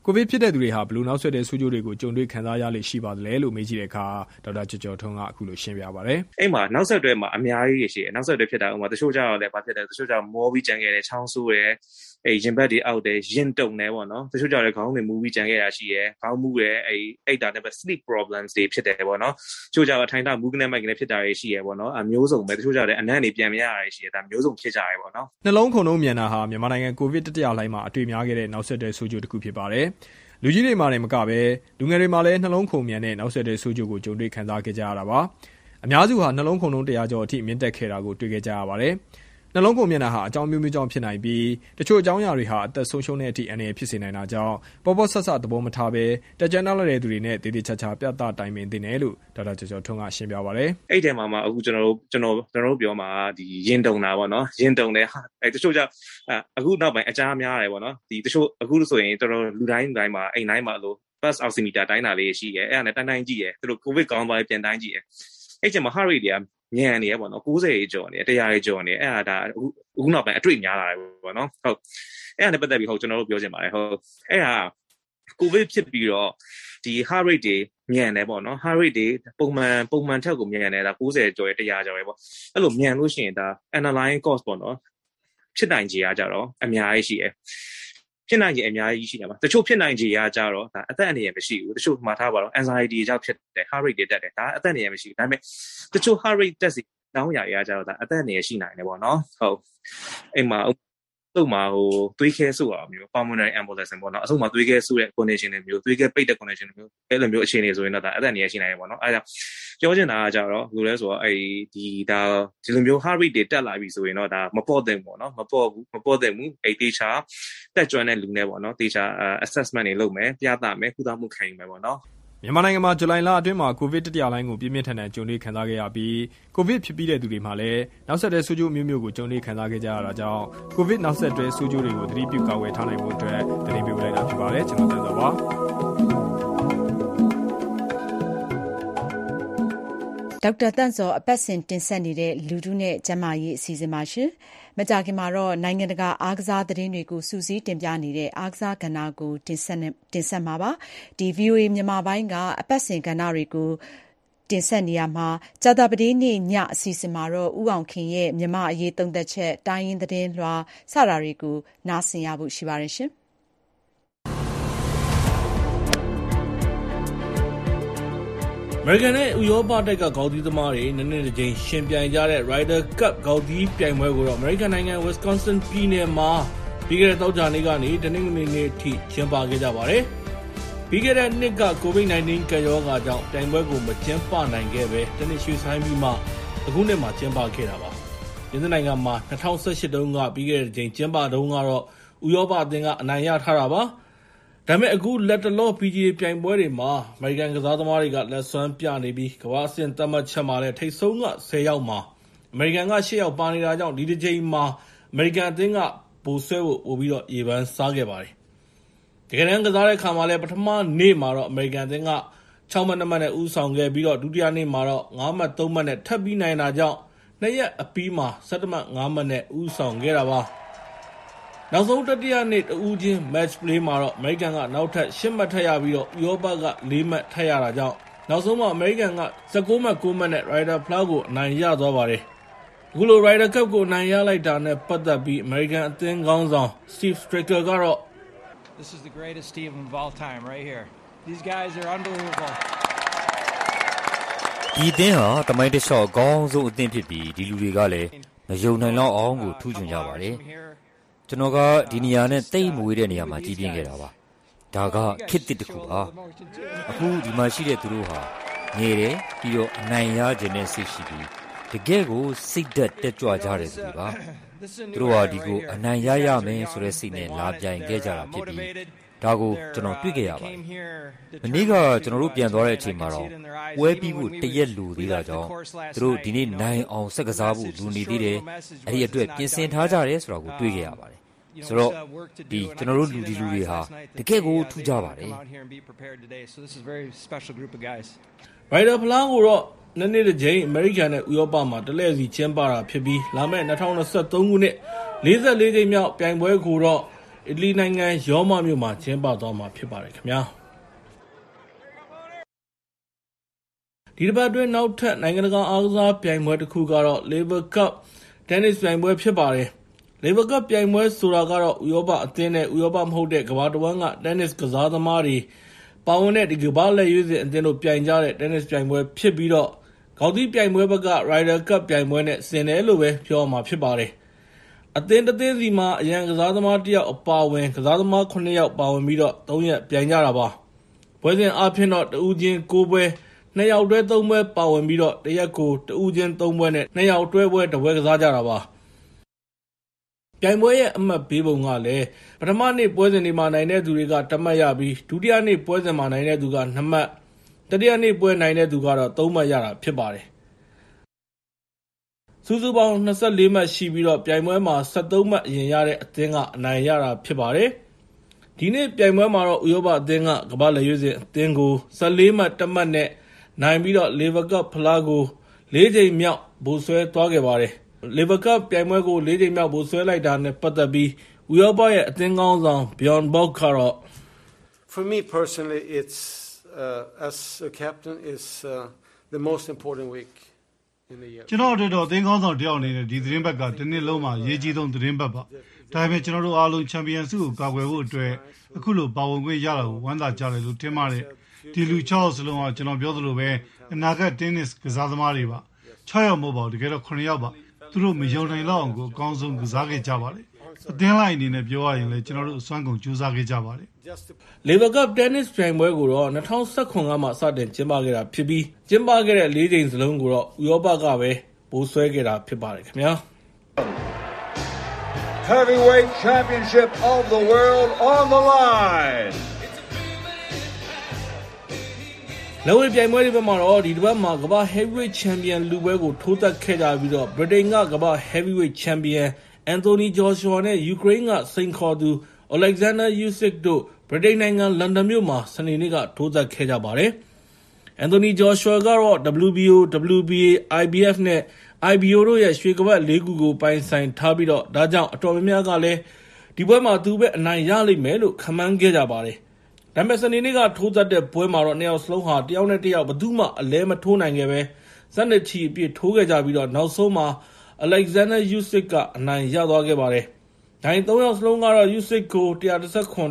ကိုဗစ်ဖြစ်တဲ့သူတွေဟာဘယ်လိုနောက်ဆက်တဲ့ဆိုးကျိုးတွေကိုကြုံတွေ့ခံစားရလေရှိပါသလဲလို့မေးကြည့်တဲ့အခါဒေါက်တာကျော်ကျော်ထွန်းကအခုလိုရှင်းပြပါတယ်။အဲ့မှာနောက်ဆက်တွဲမှာအများကြီးရှိတယ်နောက်ဆက်တွဲဖြစ်တာဥပမာတချို့ကြတော့လည်းဘာဖြစ်တယ်တချို့ကြမောပြီးကြံခဲ့တယ်ချောင်းဆိုးတယ်အဲ့ရင်ဘတ်တွေအောက်တယ်ရင်တုံတယ်ပေါ့နော်တချို့ကြလည်းခေါင်းတွေမူပြီးကြံခဲ့ရရှိတယ်ခေါင်းမူတယ်အဲ့အဲ့တာနဲ့ပဲ sleep problems တွေဖြစ်တယ်ပေါ့နော်တချို့ကြတော့ထိုင်တာမူကနေမိုက်ကနေဖြစ်တာတွေရှိရပေါ့နော်အမျိုးစုံပဲတချို့ကြလည်းအနံ့တွေပြန်မရတာရှိတယ်ဒါမျိုးစုံဖြစ်ကြရပေါ့နော်နှလုံးခုန်လုံးမြန်တာဟာမြန်မာနိုင်ငံကိုဗစ်တတိယလှိုင်းမှာအတွေ့များခဲ့တဲ့နောက်ဆက်တဲ့ဆိုးကျိုးတစ်ခုဖြစ်ပါတယ်လူကြီးတွေမှာလည်းမကပဲလူငယ်တွေမှာလည်းနှလုံးခုန်မြန်တဲ့နောက်ဆက်တဲ့ဆိုးကျိုးကိုကြုံတွေ့ခံစားခဲ့ကြရတာပါအများစုဟာနှလုံးခုန်လုံးတရားကျော်အထိမြင့်တက်ခဲ့တာကိုတွေ့ခဲ့ကြရပါတယ်နှလုံးခုန်မြန်တာဟာအကြောင်းမျိုးမျိုးကြောင့်ဖြစ်နိုင်ပြီးတချို့အကြောင်းအရာတွေဟာအသက်ဆုံးရှုံးတဲ့အထိအန္တရာယ်ဖြစ်စေနိုင်တာကြောင့်ပေါ်ပေါ်ဆဆသဘောမထားပဲတကြံနောက်တဲ့သူတွေနဲ့တည်တည်ချာချာပြသတိုင်ပင်သင့်တယ်လို့ဒေါက်တာကျော်ကျော်ထွန်းကရှင်းပြပါတယ်အဲ့ဒီမှာမှအခုကျွန်တော်တို့ကျွန်တော်ကျွန်တော်တို့ပြောမှာဒီရင်တုံတာပေါ့နော်ရင်တုံတယ်အဲ့တချို့ကြောင့်အခုနောက်ပိုင်းအကြားများတယ်ပေါ့နော်ဒီတချို့အခုဆိုရင်တော်တော်လူတိုင်းလူတိုင်းမှာအိမ်တိုင်းမှာလို့ pulse oximeter တိုင်းတာလေးရှိရဲအဲ့ဒါနဲ့တိုင်းတိုင်းကြည့်ရဲသူတို့ covid ကောင်းသွားပြန်တိုင်းကြည့်ရဲအဲ့ကျမှ heart rate တွေကညံနေရပေါ့နော်၉၀ကျော်နေ၁၀၀ကျော်နေအဲ့ဒါဒါအခုအခုနောက်ပိုင်းအတွေ့များလာတယ်ပေါ့နော်ဟုတ်အဲ့ဒါနဲ့ပတ်သက်ပြီးဟုတ်ကျွန်တော်တို့ပြောချင်ပါတယ်ဟုတ်အဲ့ဒါကိုဗစ်ဖြစ်ပြီးတော့ဒီ heart rate တွေညံတယ်ပေါ့နော် heart rate တွေပုံမှန်ပုံမှန်ထက်ကိုညံနေတာ၉၀ကျော်ရ၁၀၀ကျော်ရပေါ့အဲ့လိုညံလို့ရှိရင်ဒါ underlying cause ပေါ့နော်ဖြစ်နိုင်ခြေအားကြတော့အများကြီးရှိတယ်ဖြစ်နိုင်ခြေအများကြီးရှိတယ်ပါတချို့ဖြစ်နိုင်ခြေအားကြတော့ဒါအသက်အန္တရာယ်မရှိဘူးတချို့မှာထားပါတော့ anxiety ကြောင့်ဖြစ်တယ် heart rate တွေတက်တယ်ဒါအသက်အန္တရာယ်မရှိဘူးဒါပေမဲ့တချို့ heart rate တက်စီတောင်းရရကြတော့ဒါအသက်အန္တရာယ်ရှိနိုင်တယ်ပေါ့နော်ဟုတ်အိမ်မှာသူ့မှာဟိုသွေးခဲဆူအောင်မျိုး pulmonary embolism ပေါ့နော်အဆုတ်မှာသွေးခဲဆူတဲ့ condition တွေမျိုးသွေးခဲပိတ်တဲ့ condition တွေမျိုးအဲ့လိုမျိုးအခြေအနေဆိုရင်တော့ဒါအသက်အန္တရာယ်ရှိနိုင်တယ်ပေါ့နော်အဲ့ဒါပြောချင်တာကကြတော့ဘယ်လိုလဲဆိုတော့အဲ့ဒီဒါဒီလိုမျိုး heart rate တွေတက်လာပြီဆိုရင်တော့ဒါမပေါ့တဲ့ပေါ့နော်မပေါ့ဘူးမပေါ့တဲ့ဘူးအဲ့တေချာတက်ကြွတဲ့လူနဲ့ပေါ့နော်တေချာ assessment တွေလုပ်မယ်ပြသမယ်ကုသမှုခံယူမယ်ပေါ့နော်မြန်မာနိုင်ငံမှာဇူလိုင်လအတွင်းမှာကိုဗစ်တတိယလှိုင်းကိုပြင်းပြင်းထန်ထန်ကြုံတွေ့ခံစားခဲ့ရပြီးကိုဗစ်ဖြစ်ပြီးတဲ့သူတွေမှာလည်းနောက်ဆက်တွဲဆိုးကျိုးမျိုးမျိုးကိုကြုံတွေ့ခံစားခဲ့ကြရတာကြောင့်ကိုဗစ်နောက်ဆက်တွဲဆိုးကျိုးတွေကိုသတိပြုကာကွယ်ထားနိုင်ဖို့အတွက်တင်ပြပေးလိုက်တာဖြစ်ပါတယ်ကျွန်တော်တန်တော်ပါဒေါက်တာတန့်စောအပတ်စဉ်တင်ဆက်နေတဲ့လူထုနဲ့ကျန်းမာရေးအစီအစဉ်ပါရှင်မကြာခင်မှာတော့နိုင်ငံတကာအားကစားသတင်းတွေကိုစူးစီးတင်ပြနေတဲ့အားကစားကဏ္ဍကိုတင်ဆက်တင်ဆက်မှာပါဒီ ဗီအိုအေ မြန်မာပိုင်းကအပတ်စဉ်ကဏ္ဍတွေကိုတင်ဆက်နေရမှာကြာသပတေးနေ့ညအစီအစဉ်မှာတော့ဥအောင်ခင်ရဲ့မြန်မာအရေးသုံးသက်ချက်တိုင်းရင်းသတင်းလွှာစတာတွေကိုနားဆင်ရဖို့ရှိပါတယ်ရှင်အမေရိကန်နဲ့ဥရောပတိုက်ကဂေါက်သီးသမားတွေနည်းနည်းတစ်ချိန်ရှင်ပြိုင်ကြတဲ့ Ryder Cup ဂေါက်သီးပြိုင်ပွဲကိုတော့အမေရိကန်နိုင်ငံ Wisconsin ပြည်နယ်မှာပြီးခဲ့တဲ့သောကြာနေ့ကနေတနင်္ဂနွေနေ့ထိကျင်းပခဲ့ကြပါတယ်။ပြီးခဲ့တဲ့နှစ်က ကိုဗစ် ၁၉ ကပ်ရောဂါကြောင့်ပြိုင်ပွဲကိုမကျင်းပနိုင်ခဲ့ပဲတနစ်ရွှေ့ဆိုင်းပြီးမှအခုနှစ်မှာကျင်းပခဲ့တာပါ။ပြင်သစ်နိုင်ငံမှာ၂၀၁၈တုန်းကပြီးခဲ့တဲ့ချိန်ကျင်းပတုန်းကတော့ဥရောပအသင်းကအနိုင်ရထားတာပါ။ဒါပေမဲ့အခုလက်တလော ပီ ဂျီ အေ ပြိုင်ပွဲတွေမှာအမေရိကန်ကစားသမားတွေကလက်စွမ်းပြနေပြီးကမ္ဘာ့အဆင့်သတ်မှတ်ချက်မှာလည်းထိပ်ဆုံးကဆယ်ယောက်မှာအမေရိကန်ကရှစ်ယောက်ပါနေတာကြောင့်ဒီတစ်ချိန်မှာအမေရိကန်အသင်းကပိုဆွဲဖို့ပို့ပြီးတော့ရေပန်းစားခဲ့ပါတယ်။တကယ်တမ်းကစားတဲ့အခါမှာလည်းပထမနေ့မှာတော့အမေရိကန်အသင်းက၆မှတ်၂မှတ်နဲ့ဦးဆောင်ခဲ့ပြီးတော့ဒုတိယနေ့မှာတော့၅မှတ်၃မှတ်နဲ့ထပ်ပြီးနိုင်တာကြောင့်နှစ်ရက်အပြီးမှာ၁၁မှတ်၅မှတ်နဲ့ဦးဆောင်ခဲ့တာပါ။နောက်ဆုံးတတိယနေ့တဦးချင်း match play မှာတော့အမေရိကန်ကနောက်ထပ်၈မှတ်ထပ်ရပြီးတော့ဥရောပက၄မှတ်ထပ်ရတာကြောင့်နောက်ဆုံးမှာအမေရိကန်က၁၉မှတ်၉မှတ်နဲ့ Ryder Flag ကိုအနိုင်ရသွားပါတယ်။အခုလို Ryder Cup ကိုအနိုင်ရလိုက်တာနဲ့ပတ်သက်ပြီးအမေရိကန်အသင်းခေါင်းဆောင် Steve Stricker ကတော့ This is the greatest team of all time right here. These guys are unbelievable. ဒီအသင်းဟာတမိုင်းတစ်လျှောက်အကောင်းဆုံးအသင်းဖြစ်ပြီးဒီလူတွေကလည်းမယုံနိုင်တော့အောင်ကိုထူးချွန်ကြပါတယ်။ကျွန်တော်ကဒီနေရာနဲ့တိတ်မဝေးတဲ့နေရာမှာကြီးပြင်းခဲ့တာပါဒါကခစ်တစ်တစ်ခုပါအခုဒီမှာရှိတဲ့သူတို့ဟာငယ်တယ်ပြီးတော့အနိုင်ရခြင်းနဲ့စိတ်ရှိပြီးတကယ်ကိုစိတ်ဓာတ်တက်ကြွကြတယ်သူပါသူတို့ဟာဒီကိုအနိုင်ရရမယ်ဆိုတဲ့စိတ်နဲ့လာပြိုင်ခဲ့ကြတာဖြစ်ပြီးဒါကိုကျွန်တော်တွေ့ခဲ့ရပါတယ်။မနေ့ကကျွန်တော်တို့ပြန်သွားတဲ့အချိန်မှာတော့ပွဲပြီးဖို့တရက်လူသေးတာကြောင့်သူတို့ဒီနေ့နိုင်အောင်ဆက်ကစားဖို့လူနေသေးတယ်။အဲဒီအတွက်ပြင်ဆင်ထားကြတယ်ဆိုတာကိုတွေ့ခဲ့ရပါတယ်။ဆိုတော့ဒီကျွန်တော်တို့လူဒီလူတွေဟာတကယ့်ကိုထူးခြားပါတယ်။ Ryder Flag ကိုတော့နှစ်နှစ်တစ်ကြိမ်အမေရိကန်နဲ့ဥရောပမှာတလဲစီကျင်းပတာဖြစ်ပြီးလာမယ့်၂၀၂၃ခုနှစ်၄၄ကြိမ်မြောက်ပြိုင်ပွဲကိုတော့အီတလီနိုင်ငံရောမမြို့မှာကျင်းပသွားမှာဖြစ်ပါတယ်ခင်ဗျာဒီတစ်ပတ်အတွင်းနောက်ထပ်နိုင်ငံတကာအားကစားပြိုင်ပွဲတစ်ခုကတော့ Laver Cup တင်းနစ်ပြိုင်ပွဲဖြစ်ပါတယ်။ Laver Cup ပြိုင်ပွဲဆိုတာကတော့ဥရောပအသင်းနဲ့ဥရောပမဟုတ်တဲ့ကမ္ဘာတစ်ဝန်းကတင်းနစ်ကစားသမားတွေပါဝင်တဲ့ဒီကမ္ဘာလက်ရွေးစင်အသင်းတို့ပြိုင်ကြတဲ့တင်းနစ်ပြိုင်ပွဲဖြစ်ပြီးတော့ဂေါက်သီးပြိုင်ပွဲဘက်က Ryder Cup ပြိုင်ပွဲနဲ့ဆင်တယ်လို့ပဲပြောရမှာဖြစ်ပါတယ်။အသင်းတစ်သင်းစီမှာအရန်ကစားသမားတစ်ယောက်အပါဝင်ကစားသမားခုနှစ်ယောက်ပါဝင်ပြီးတော့သုံးရက်ပြိုင်ကြတာပါ။ပွဲစဉ်အားဖြင့်တော့တဦးချင်း၉ပွဲနှစ်ယောက်တွဲသုံးပွဲပါဝင်ပြီးတော့တရက်ကိုတဦးချင်းသုံးပွဲနဲ့နှစ်ယောက်တွဲပွဲတစ်ပွဲကစားကြတာပါပြိုင်ပွဲရဲ့အမှတ်ပေးပုံကလည်းပထမနေ့ပွဲစဉ်တွေမှာနိုင်တဲ့သူတွေကတမှတ်ရပြီးဒုတိယနေ့ပွဲစဉ်မှာနိုင်တဲ့သူကနှစ်မှတ်တတိယနေ့ပွဲနိုင်တဲ့သူကတော့သုံးမှတ်ရတာဖြစ်ပါတယ်စုစုပေါင်း၂၄မှတ်ရှိပြီးတော့ပြိုင်ပွဲမှာ၁၃မှတ်အရင်ရတဲ့အသင်းကအနိုင်ရတာဖြစ်ပါတယ်ဒီနေ့ပြိုင်ပွဲမှာတော့ဥရောပအသင်းကကမ္ဘာလက်ရွေးစင်အသင်းကို၁၄မှတ်တစ်မှတ်နဲ့နိုင်ပြီးတော့ Laver Cup ဖလားကိုလေးကြိမ်မြောက်ဗိုလ်စွဲသွားခဲ့ပါတယ်။ Laver Cup ပြိုင်ပွဲကိုလေးကြိမ်မြောက်ဗိုလ်စွဲလိုက်တာနဲ့ပတ်သက်ပြီးဥရောပရဲ့အသင်းကောင်းဆောင် Bjorn Borg ကတော့ For me personally it's uh, as a captain is uh, the most important week in the year. ကျွန်တော်တို့တော့အသင်းကောင်းဆောင်တယောက်အနေနဲ့ဒီသတင်းဘက်ကတစ်နှစ်လုံးမှာရေးကြီးဆုံးသတင်းဘက်ပါ။ဒါပေမဲ့ကျွန်တော်တို့အားလုံးချန်ပီယံဆုကိုကာကွယ်ဖို့အတွက်အခုလိုပါဝင်ခွင့်ရတာကိုဝမ်းသာကြတယ်လို့ထင်ပါတယ်။ဒီလူ၆ယောက်စလုံးကကျွန်တော်ပြောသလိုပဲအနာဂတ်တင်းနစ်ကစားသမားတွေပါ၆ယောက်မဟုတ်ပါဘူးတကယ်တော့၉ယောက်ပါသူတို့မယုံနိုင်လောက်အောင်ကိုအကောင်းဆုံးကစားခဲ့ကြပါလေအသင်းလိုက်အနေနဲ့ပြောရရင်လည်းကျွန်တော်တို့အစွမ်းကုန်ကြိုးစားခဲ့ကြပါလေ Laver Cup တင်းနစ်ပြိုင်ပွဲကိုတော့၂၀၁၇ကမှစတင်ကျင်းပခဲ့တာဖြစ်ပြီးကျင်းပခဲ့တဲ့လေးကြိမ်စလုံးကိုတော့ဥရောပကပဲပိုးဆွဲခဲ့တာဖြစ်ပါတယ်ခင်ဗျာ Heavyweight Championship of the World on the line လက်ဝဲပြိုင်ပွဲတွေဘက်မှာတော့ဒီတစ်ပတ်မှာကမ္ဘာ Heavyweight Champion လူပွဲကိုထိုးသက်ခဲ့ကြပြီးတော့ Britain ကကမ္ဘာ Heavyweight Champion Anthony Joshua နဲ့ Ukraine ကစိန်ခေါ်သူ Alexander Usyk တို့ Britain နိုင်ငံလန်ဒန်မြို့မှာစနေနေ့ကထိုးသက်ခဲ့ကြပါတယ်။ Anthony Joshua ကတော့ W B O, W B A, I B F နဲ့ I B O တို့ရဲ့ရွှေကပတ်လေးခုကိုပိုင်ဆိုင်ထားပြီးတော့ဒါကြောင့်အတော်များများကလည်းဒီပွဲမှာသူပဲအနိုင်ရလိမ့်မယ်လို့ခန့်မှန်းခဲ့ကြပါတယ်။ဒါပေမဲ့စနေနေ့ကထိုးသက်တဲ့ပွဲမှာတော့နှစ်ယောက်စလုံးဟာတယောက်နဲ့တယောက်ဘယ်သူမှအလဲမထိုးနိုင်ခဲ့ပဲစနစ်ချီအပြည့်ထိုးခဲ့ကြပြီးတော့နောက်ဆုံးမှာ Alexander Usyk ကအနိုင်ရသွားခဲ့ပါတယ်။ဒါရင်သုံးယောက်စလုံးကတော့ Usyk ကို၁၁၇, ၁၁၂, ၁၁၆, ၁၁၂, ၁၁၅, ၁၁၃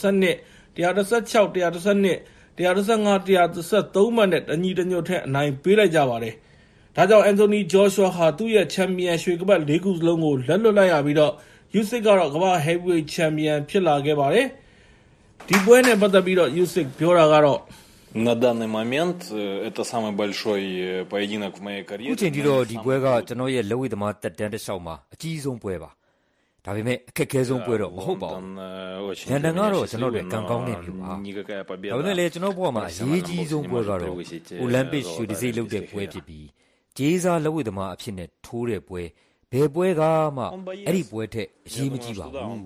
မှတ်နဲ့တညီတညွတ်ထက်အနိုင်ပေးလိုက်ကြပါတယ်။ဒါကြောင့် Anthony Joshua ဟာသူ့ရဲ့ချန်ပီယံရွှေကပတ်လေးခုစလုံးကိုလက်လွတ်လိုက်ရပြီးတော့ Usyk ကတော့ကမ္ဘာ Heavyweight Champion ဖြစ်လာခဲ့ပါတယ်။ဒီပွဲနဲ့ပတ်သက်ပြီးတော့ Usyk ပြောတာကတော့ На данный момент это самый большой поединок в моей карьере. အခုချိန်ထိတော့ဒီပွဲကကျွန်တော်ရဲ့လက်ဝှေ့သမားတက်တန်းတစ်လျှောက်မှာအကြီးဆုံးပွဲပါ။ဒါပေမဲ့အခက်အခဲဆုံးပွဲတော့မဟုတ်ပါဘူး။လန်ဒန်ကတော့ကျွန်တော်တို့ကံကောင်းတဲ့မြို့ပါ။ဒါပေမဲ့လည်းကျွန်တော်ဘဝမှာအရေးကြီးဆုံးပွဲကတော့အိုလံပစ်ရွှေတံဆိပ်လုပ်တဲ့ပွဲဖြစ်ပြီးဂျေးစားလက်ဝှေ့သမားအဖြစ်နဲ့ထိုးတဲ့ပွဲဘယ်ပွဲကမှအဲ့ဒီပွဲထက်အရေးမကြီးပါဘူး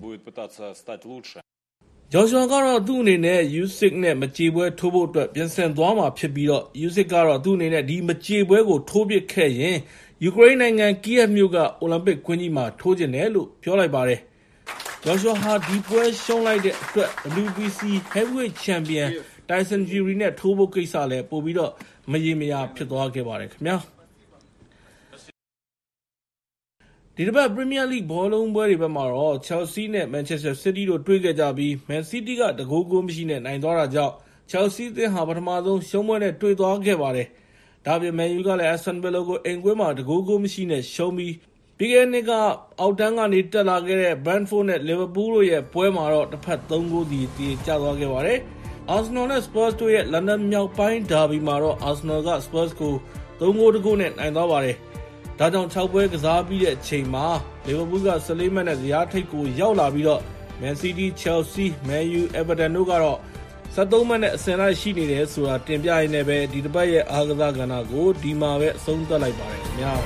။ Joshua ကတော့သူ့အနေနဲ့ Usyk နဲ့မကြေပွဲထိုးဖို့အတွက်ပြင်ဆင်သွားမှာဖြစ်ပြီးတော့ Usyk ကတော့သူ့အနေနဲ့ဒီမကြေပွဲကိုထိုးပစ်ခဲ့ရင်ယူကရိန်းနိုင်ငံ Kyiv မြို့ကအိုလံပစ်ကွင်းကြီးမှာထိုးကျင်တယ်လို့ပြောလိုက်ပါတယ်။ Joshua ဟာဒီပွဲရှုံးလိုက်တဲ့အတွက် W B C Heavyweight Champion Tyson Fury နဲ့ထိုးဖို့ကိစ္စလည်းပို့ပြီးတော့မရေမရာဖြစ်သွားခဲ့ပါတယ်ခင်ဗျာဒီတစ်ပတ် Premier League ဘောလုံးပွဲတွေဘက်မှာတော့ Chelsea နဲ့ Manchester City တို့တွေ့ခဲ့ကြပြီး Man City ကတကိုးကိုမရှိနဲ့နိုင်သွားတာကြောင့် Chelsea အသင်းဟာပထမဆုံးရှုံးပွဲနဲ့တွေ့သွားခဲ့ပါတယ်။ဒါပြင် Man U ကလည်း Aston Villa ကိုအိမ်ကွင်းမှာတကိုးကိုမရှိနဲ့ရှုံးပြီးပြီးခဲ့တဲ့နှစ်ကအောက်တန်းကနေတက်လာခဲ့တဲ့ Brentford နဲ့ Liverpool တို့ရဲ့ပွဲမှာတော့တစ်ဖက်သုံးဂိုးစီတည်ကျသွားခဲ့ပါတယ်။ Arsenal နဲ့ Spurs တို့ရဲ့ London မြောက်ပိုင်း Derby မှာတော့ Arsenal က Spurs ကိုသုံးဂိုးတကိုးနဲ့နိုင်သွားပါတယ်။ဒါကြောင့်ခြောက်ပွဲကစားပြီးတဲ့အချိန်မှာ Liverpool ကဆယ်လေးမှတ်နဲ့ဇယားထိပ်ကိုရောက်လာပြီးတော့ Man City, Chelsea, Man U, Everton တို့ကတော့ဆယ်သုံးမှတ်နဲ့အဆင့်လိုက်ရှိနေတယ်ဆိုတာတင်ပြရင်းနဲ့ပဲဒီတစ်ပတ်ရဲ့အားကစားကဏ္ဍကိုဒီမှာပဲအဆုံးသတ်လိုက်ပါတယ်ခင်ဗျာ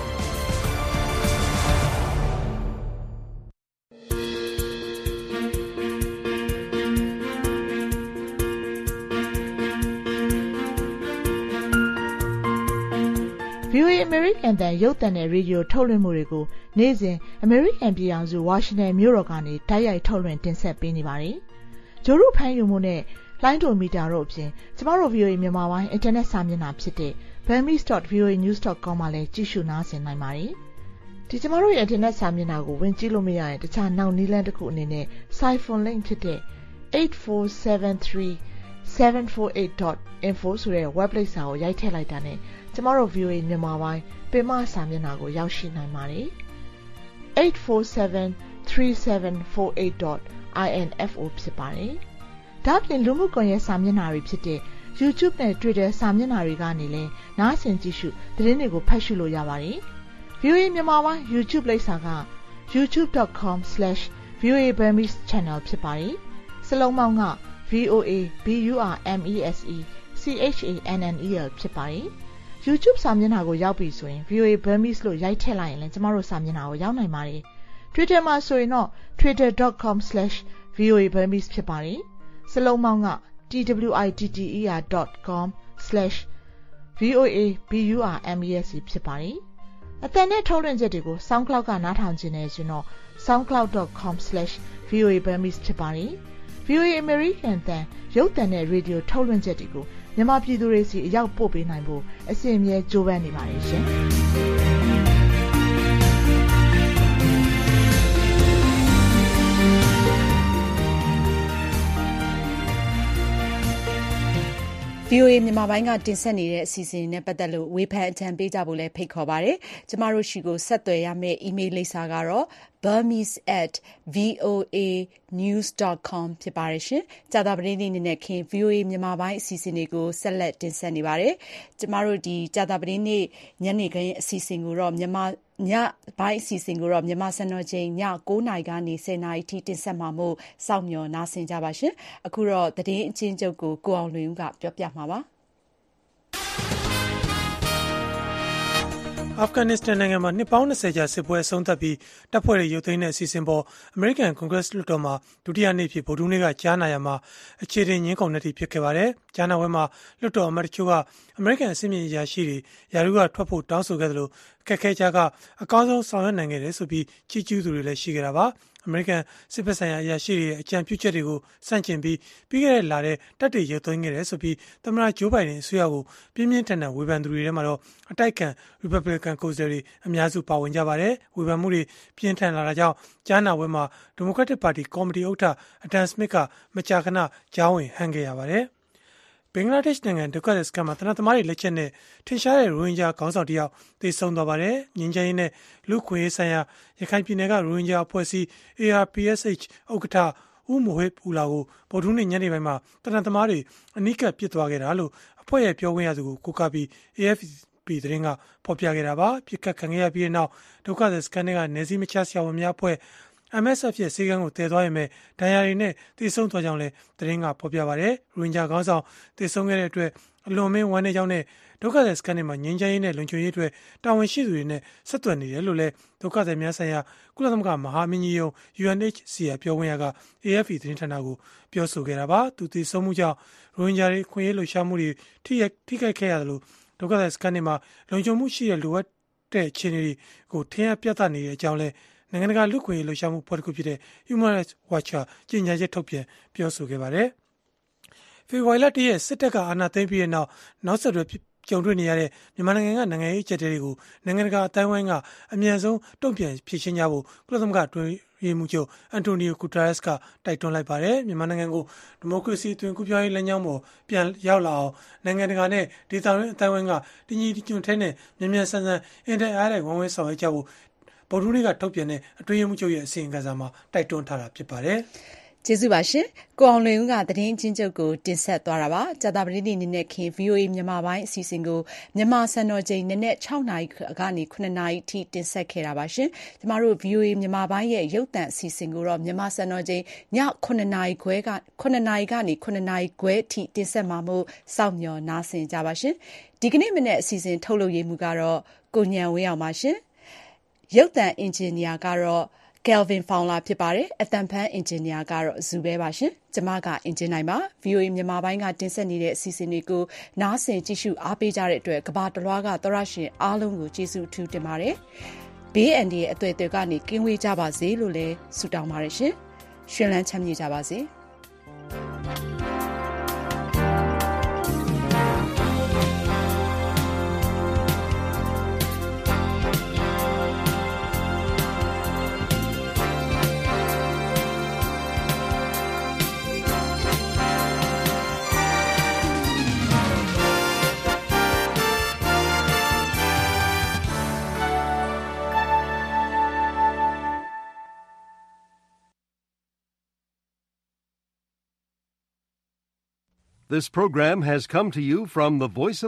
ဗီအိုအေ American တန်ရုပ်သံနဲ့ရေဒီယိုထုတ်လွှင့်မှုတွေကိုနေ့စဉ် American ပြည်ထောင်စု Washington မြို့တော်ကနေတိုက်ရိုက်ထုတ်လွှင့်တင်ဆက်ပေးနေပါတယ်။ဂျိုရုဖမ်းယူမှုနဲ့လိုင်းဒိုမီတာတို့အပြင်ကျမတို့ ဗီအိုအေ မြန်မာပိုင်းအင်တာနက်စာမျက်နှာဖြစ်တဲ့ burmese dot v o a news dot com မှာလည်းကြည့်ရှုနားဆင်နိုင်ပါတယ်။ဒီကျမတို့ရဲ့အင်တာနက်စာမျက်နှာကိုဝင်ကြည့်လို့မရရင်တခြားနောက်နည်းလမ်းတစ်ခုအနေနဲ့ Siphon link ဖြစ်တဲ့ eight four seven three seven four eight dot info ဆိုတဲ့ website စာကိုရိုက်ထည့်လိုက်တာနဲ့ကျမတို့ ဗီအိုအေ မြန်မာပိုင်းပင်မစာမျက်နှာကိုရောက်ရှိနိုင်ပါတယ်။ eight four seven three seven four eight dot info ဖြစ်ပါတယ်။ဒါ့အပြင်လူမှုကွန်ရက်စာမျက်နှာတွေဖြစ်တဲ့ YouTube နဲ့ Twitter စာမျက်နှာတွေကနေလည်းနားဆင်ကြည့်ရှုသတင်းတွေကိုဖတ်ရှုလို့ရပါတယ်။ ဗီအိုအေ မြန်မာပိုင်း YouTube လိပ်စာက youtube dot com slash v o a burmese channel ဖြစ်ပါတယ်။စလုံးပေါင်းက V O A B U R M E S E C H A N N E L ဖြစ်ပါတယ်။ YouTube စာမျက်နှာကိုရောက်ပြီဆိုရင် V O A Burmese လို့ရိုက်ထည့်လိုက်ရင်လည်းကျမတို့စာမျက်နှာကိုရောက်နိုင်ပါတယ်။ Twitter မှာဆိုရင်တော့ twitter dot com slash v o a burmese ဖြစ်ပါတယ်။စလုံးပေါင်းက twitter dot com slash v o a b u r m e s e ဖြစ်ပါတယ်။အသံနဲ့ထုတ်လွှင့်ချက်တွေကို SoundCloud ကနားထောင်ခြင်းနဲ့ဆိုရင်တော့ soundcloud dot com slash v o a burmese ဖြစ်ပါတယ်။ ဗီအိုအေ American တန်ရုပ်သံနဲ့ရေဒီယိုထုတ်လွှင့်ချက်တွေကိုမြန်မာပြည်သူတွေစီအရောက်ပို့ပေးနိုင်ဖို့အစီအမြဲကြိုးပမ်းနေပါတယ်ရှင်။ဗီအိုအေ မြန်မာပိုင်းကတင်ဆက်နေတဲ့အစီအစဉ်နဲ့ပတ်သက်လို့ဝေဖန်အကြံပေးကြဖို့လည်းဖိတ်ခေါ်ပါတယ်။ကျမတို့ရှိကိုဆက်သွယ်ရမယ့် email လိပ်စာကတော့ burmese at v o a news dot com ဖြစ်ပါတယ်ရှင်။ကြာသပတေးနေ့နေ့ခင် ဗီအိုအေ မြန်မာပိုင်းအစီအစဉ်တွေကိုဆက်လက်တင်ဆက်နေပါတယ်။ကျမတို့ဒီကြာသပတေးနေ့ညနေခင်းအစီအစဉ်ကိုတော့မြန်မာညပိုင်းအစီအစဉ်ကိုတော့မြန်မာစံတော်ချိန်ည၉နာရီကနေ၁၀နာရီထိတင်ဆက်မှာမို့စောင့်မျှော်နားဆင်ကြပါရှင်။အခုတော့သတင်းအချင်းချုပ်ကိုကိုအောင်လွင်ဦးကပြောပြမှာပါ။အာဖဂန်နစ္စတန်နိုင်ငံမှာနှစ်ပေါင်း၂၀ကြာစစ်ပွဲအဆုံးသတ်ပြီးတပ်ဖွဲ့တွေရုပ်သိမ်းတဲ့အစီအစဉ်ပေါ်အမေရိကန်ကွန်ဂရက်လွှတ်တော်မှာဒုတိယနေ့ဖြစ်ဗုဒ္ဓဟူးနေ့ကကြားနာရမှာအခြေတင်ငင်းခုန်တဲ့ထိဖြစ်ခဲ့ပါတယ်။ကြားနာပွဲမှာလွှတ်တော်အမတ်တချို့ကအမေရိကန်အစီအမံအရာရှိတွေယာရုကထွက်ဖို့တောင်းဆိုခဲ့တယ်လို့ခက်ခဲကြကအကောင်းဆုံးဆောင်ရွက်နိုင်ခဲ့တယ်ဆိုပြီးချီးကျူးသူတွေလည်းရှိခဲ့တာပါ။အမေရိကန်စစ်ဘက်ဆိုင်ရာအရာရှိတွေရဲ့အကြံပြုချက်တွေကိုစန့်ကျင်ပြီးပြီးခဲ့တဲ့လထဲတပ်တွေရုပ်သိမ်းခဲ့တယ်ဆိုပြီးသမ္မတဂျိုးဘိုင်ဒန်အစိုးရကိုပြင်းပြင်းထန်ထန်ဝေဖန်သူတွေထဲမှာတော့အတိုက်အခံ Republican ကိုယ်စားလှယ်တွေအများစုပါဝင်ကြပါတယ်။ဝေဖန်မှုတွေပြင်းထန်လာတာကြောင့်ကြားနာပွဲမှာ Democratic Party ကော်မတီဥက္ကဋ္ဌအဒမ်စမစ်ကမကြာခဏကြားဝင်ဟန်ခဲ့ရပါတယ်။ဘင်္ဂလားဒေ့ရှ်နိုင်ငံဒုက္ခသည်စခန်းမှာတနက်သမားတွေလက်ချက်နဲ့ထင်ရှားတဲ့ရိုဟင်ဂျာခေါင်းဆောင်တစ်ယောက်သေဆုံးသွားပါတယ်။ငြိမ်းချမ်းရေးနဲ့လူ့ခွင့်ရေးဆိုင်ရာရခိုင်ပြည်နယ်ကရိုဟင်ဂျာအဖွဲ့အစည်း A R P S H ဥက္ကဋ္ဌဦးမိုဟစ်ဘူလာကိုဗုဒ္ဓဟူးနေ့ညနေပိုင်းမှာတနက်သမားတွေအနီးကပ်ပစ်သွားခဲ့တာလို့အဖွဲ့ရဲ့ပြောခွင့်ရသူကိုကိုးကားပြီး A F P သတင်းကဖော်ပြခဲ့တာပါ။ပြစ်ခတ်ခံခဲ့ရပြီးတဲ့နောက်ဒုက္ခသည်စခန်းတွေကနေစည်းမခြားဆရာဝန်များအဖွဲ့ M S F ရဲ့စေကန်းကိုတည်သွားရမယ်ဒဏ်ရာတွေနဲ့သေဆုံးသွားကြောင်းလည်းသတင်းကဖော်ပြပါတယ်။ရိုဟင်ဂျာခေါင်းဆောင်သေဆုံးခဲ့တဲ့အတွက်အလွန်မင်းဝမ်းနည်းကြောင်းနဲ့ဒုက္ခသည်စခန်းတွေမှာငြိမ်းချမ်းရေးနဲ့လုံခြုံရေးအတွက်တာဝန်ရှိသူတွေနဲ့ဆက်သွယ်နေတယ်လို့လည်းဒုက္ခသည်များဆိုင်ရာကုလသမဂ္ဂမဟာမင်းကြီးရုံး U N H C R ပြောခွင့်ရက A F P သတင်းဌာနကိုပြောဆိုခဲ့တာပါ။သူသေဆုံးမှုကြောင့်ရိုဟင်ဂျာတွေခွင့်ရေးလှုပ်ရှားမှုတွေထိထိခိုက်ခဲ့ရတယ်လို့ဒုက္ခသည်စခန်းတွေမှာလုံခြုံမှုရှိတဲ့လိုအပ်တဲ့အခြေအနေတွေကိုထင်ဟပ်ပြသနေတဲ့အကြောင်းလည်းနိုင်ငံတကာလူ့ခွင့်ရေးလှုပ်ရှားမှုဖွဲ့တစ်ခုဖြစ်တဲ့ Human Rights Watch ကြေညာချက်ထုတ်ပြန်ပြောဆိုခဲ့ပါတယ်။ဖေဖော်ဝါရီလတရက်စစ်တပ်ကအာဏာသိမ်းပြီးတဲ့နောက်နောက်ဆက်တွဲကြုံတွေ့နေရတဲ့မြန်မာနိုင်ငံကနိုင်ငံရေးအကျပ်အတည်းတွေကိုနိုင်ငံတကာအတိုင်းအဝိုင်းကအမြန်ဆုံးတုံ့ပြန်ဖြေရှင်းကြဖို့ကုလသမဂ္ဂအတွင်းရေးမှူးချုပ်အန်တိုနီယိုဂူတာရက်စ်ကတိုက်တွန်းလိုက်ပါတယ်။မြန်မာနိုင်ငံကိုဒီမိုကရေစီအသွင်ကူးပြောင်းရေးလမ်းကြောင်းပေါ်ပြန်ရောက်လာအောင်နိုင်ငံတကာနဲ့ဒေသတွင်းအတိုင်းအဝိုင်းကတညီတညွတ်ထဲနဲ့မြန်မြန်ဆန်ဆန်အင်တာအားနဲ့ဝန်ဝဲဆောင်ရွက်ကြဖို့ဗုဒ္ဓဟူးနေ့ကထုတ်ပြန်တဲ့အတွင်းရေးမှူးချုပ်ရဲ့အစီရင်ခံစာမှာတိုက်တွန်းထားတာဖြစ်ပါတယ်။ကျေးဇူးပါရှင်။ကိုအောင်လွင်ဦးကသတင်းအချင်းချုပ်ကိုတင်ဆက်သွားတာပါ။ကြာသပတေးနေ့နေ့နဲ့ခင် ဗီအိုအေမြန်မာပိုင်းအစီအစဉ်ကိုမြန်မာစံတော်ချိန်နနက်၆နာရီကနေ၇နာရီထိတင်ဆက်ခဲ့တာပါရှင်။ကျမတို့ ဗီအိုအေမြန်မာပိုင်းရဲ့ရုပ်သံအစီအစဉ်ကိုတော့မြန်မာစံတော်ချိန်ည၇နာရီခွဲက၇နာရီကနေ၇နာရီခွဲထိတင်ဆက်မှာမို့စောင့်မျှော်နားဆင်ကြပါရှင်။ဒီကနေ့မနေ့အစီအစဉ်ထုတ်လုပ်ရေးမှုကတော့ကိုညံဝင်းအောင်ပါရှင်။ရုပ်သံအင်ဂျင်နီယာကတော့ Kelvin Fowler ဖြစ်ပါတယ်အသံဖန်အင်ဂျင်နီယာကတော့ဇူပဲပါရှင်ကျမကအင်ဂျင်နိုင်ပါ ဗွီအိုအေ မြန်မာပိုင်းကတင်ဆက်နေတဲ့အစီအစဉ်တွေကိုနားဆင်ကြည့်ရှုအားပေးကြတဲ့အတွက်ကမ္ဘာတလွှားကသောရရှင်အားလုံးကိုကျေးဇူးအထူးတင်ပါတယ်ဘေးအန္တရာယ်အသွယ်အသွယ်ကနေကင်းဝေးကြပါစေလို့လည်းဆုတောင်းပါတယ်ရှင်ရှင်လန်းချမ်းမြေ့ကြပါစေ This program has come to you from the Voice of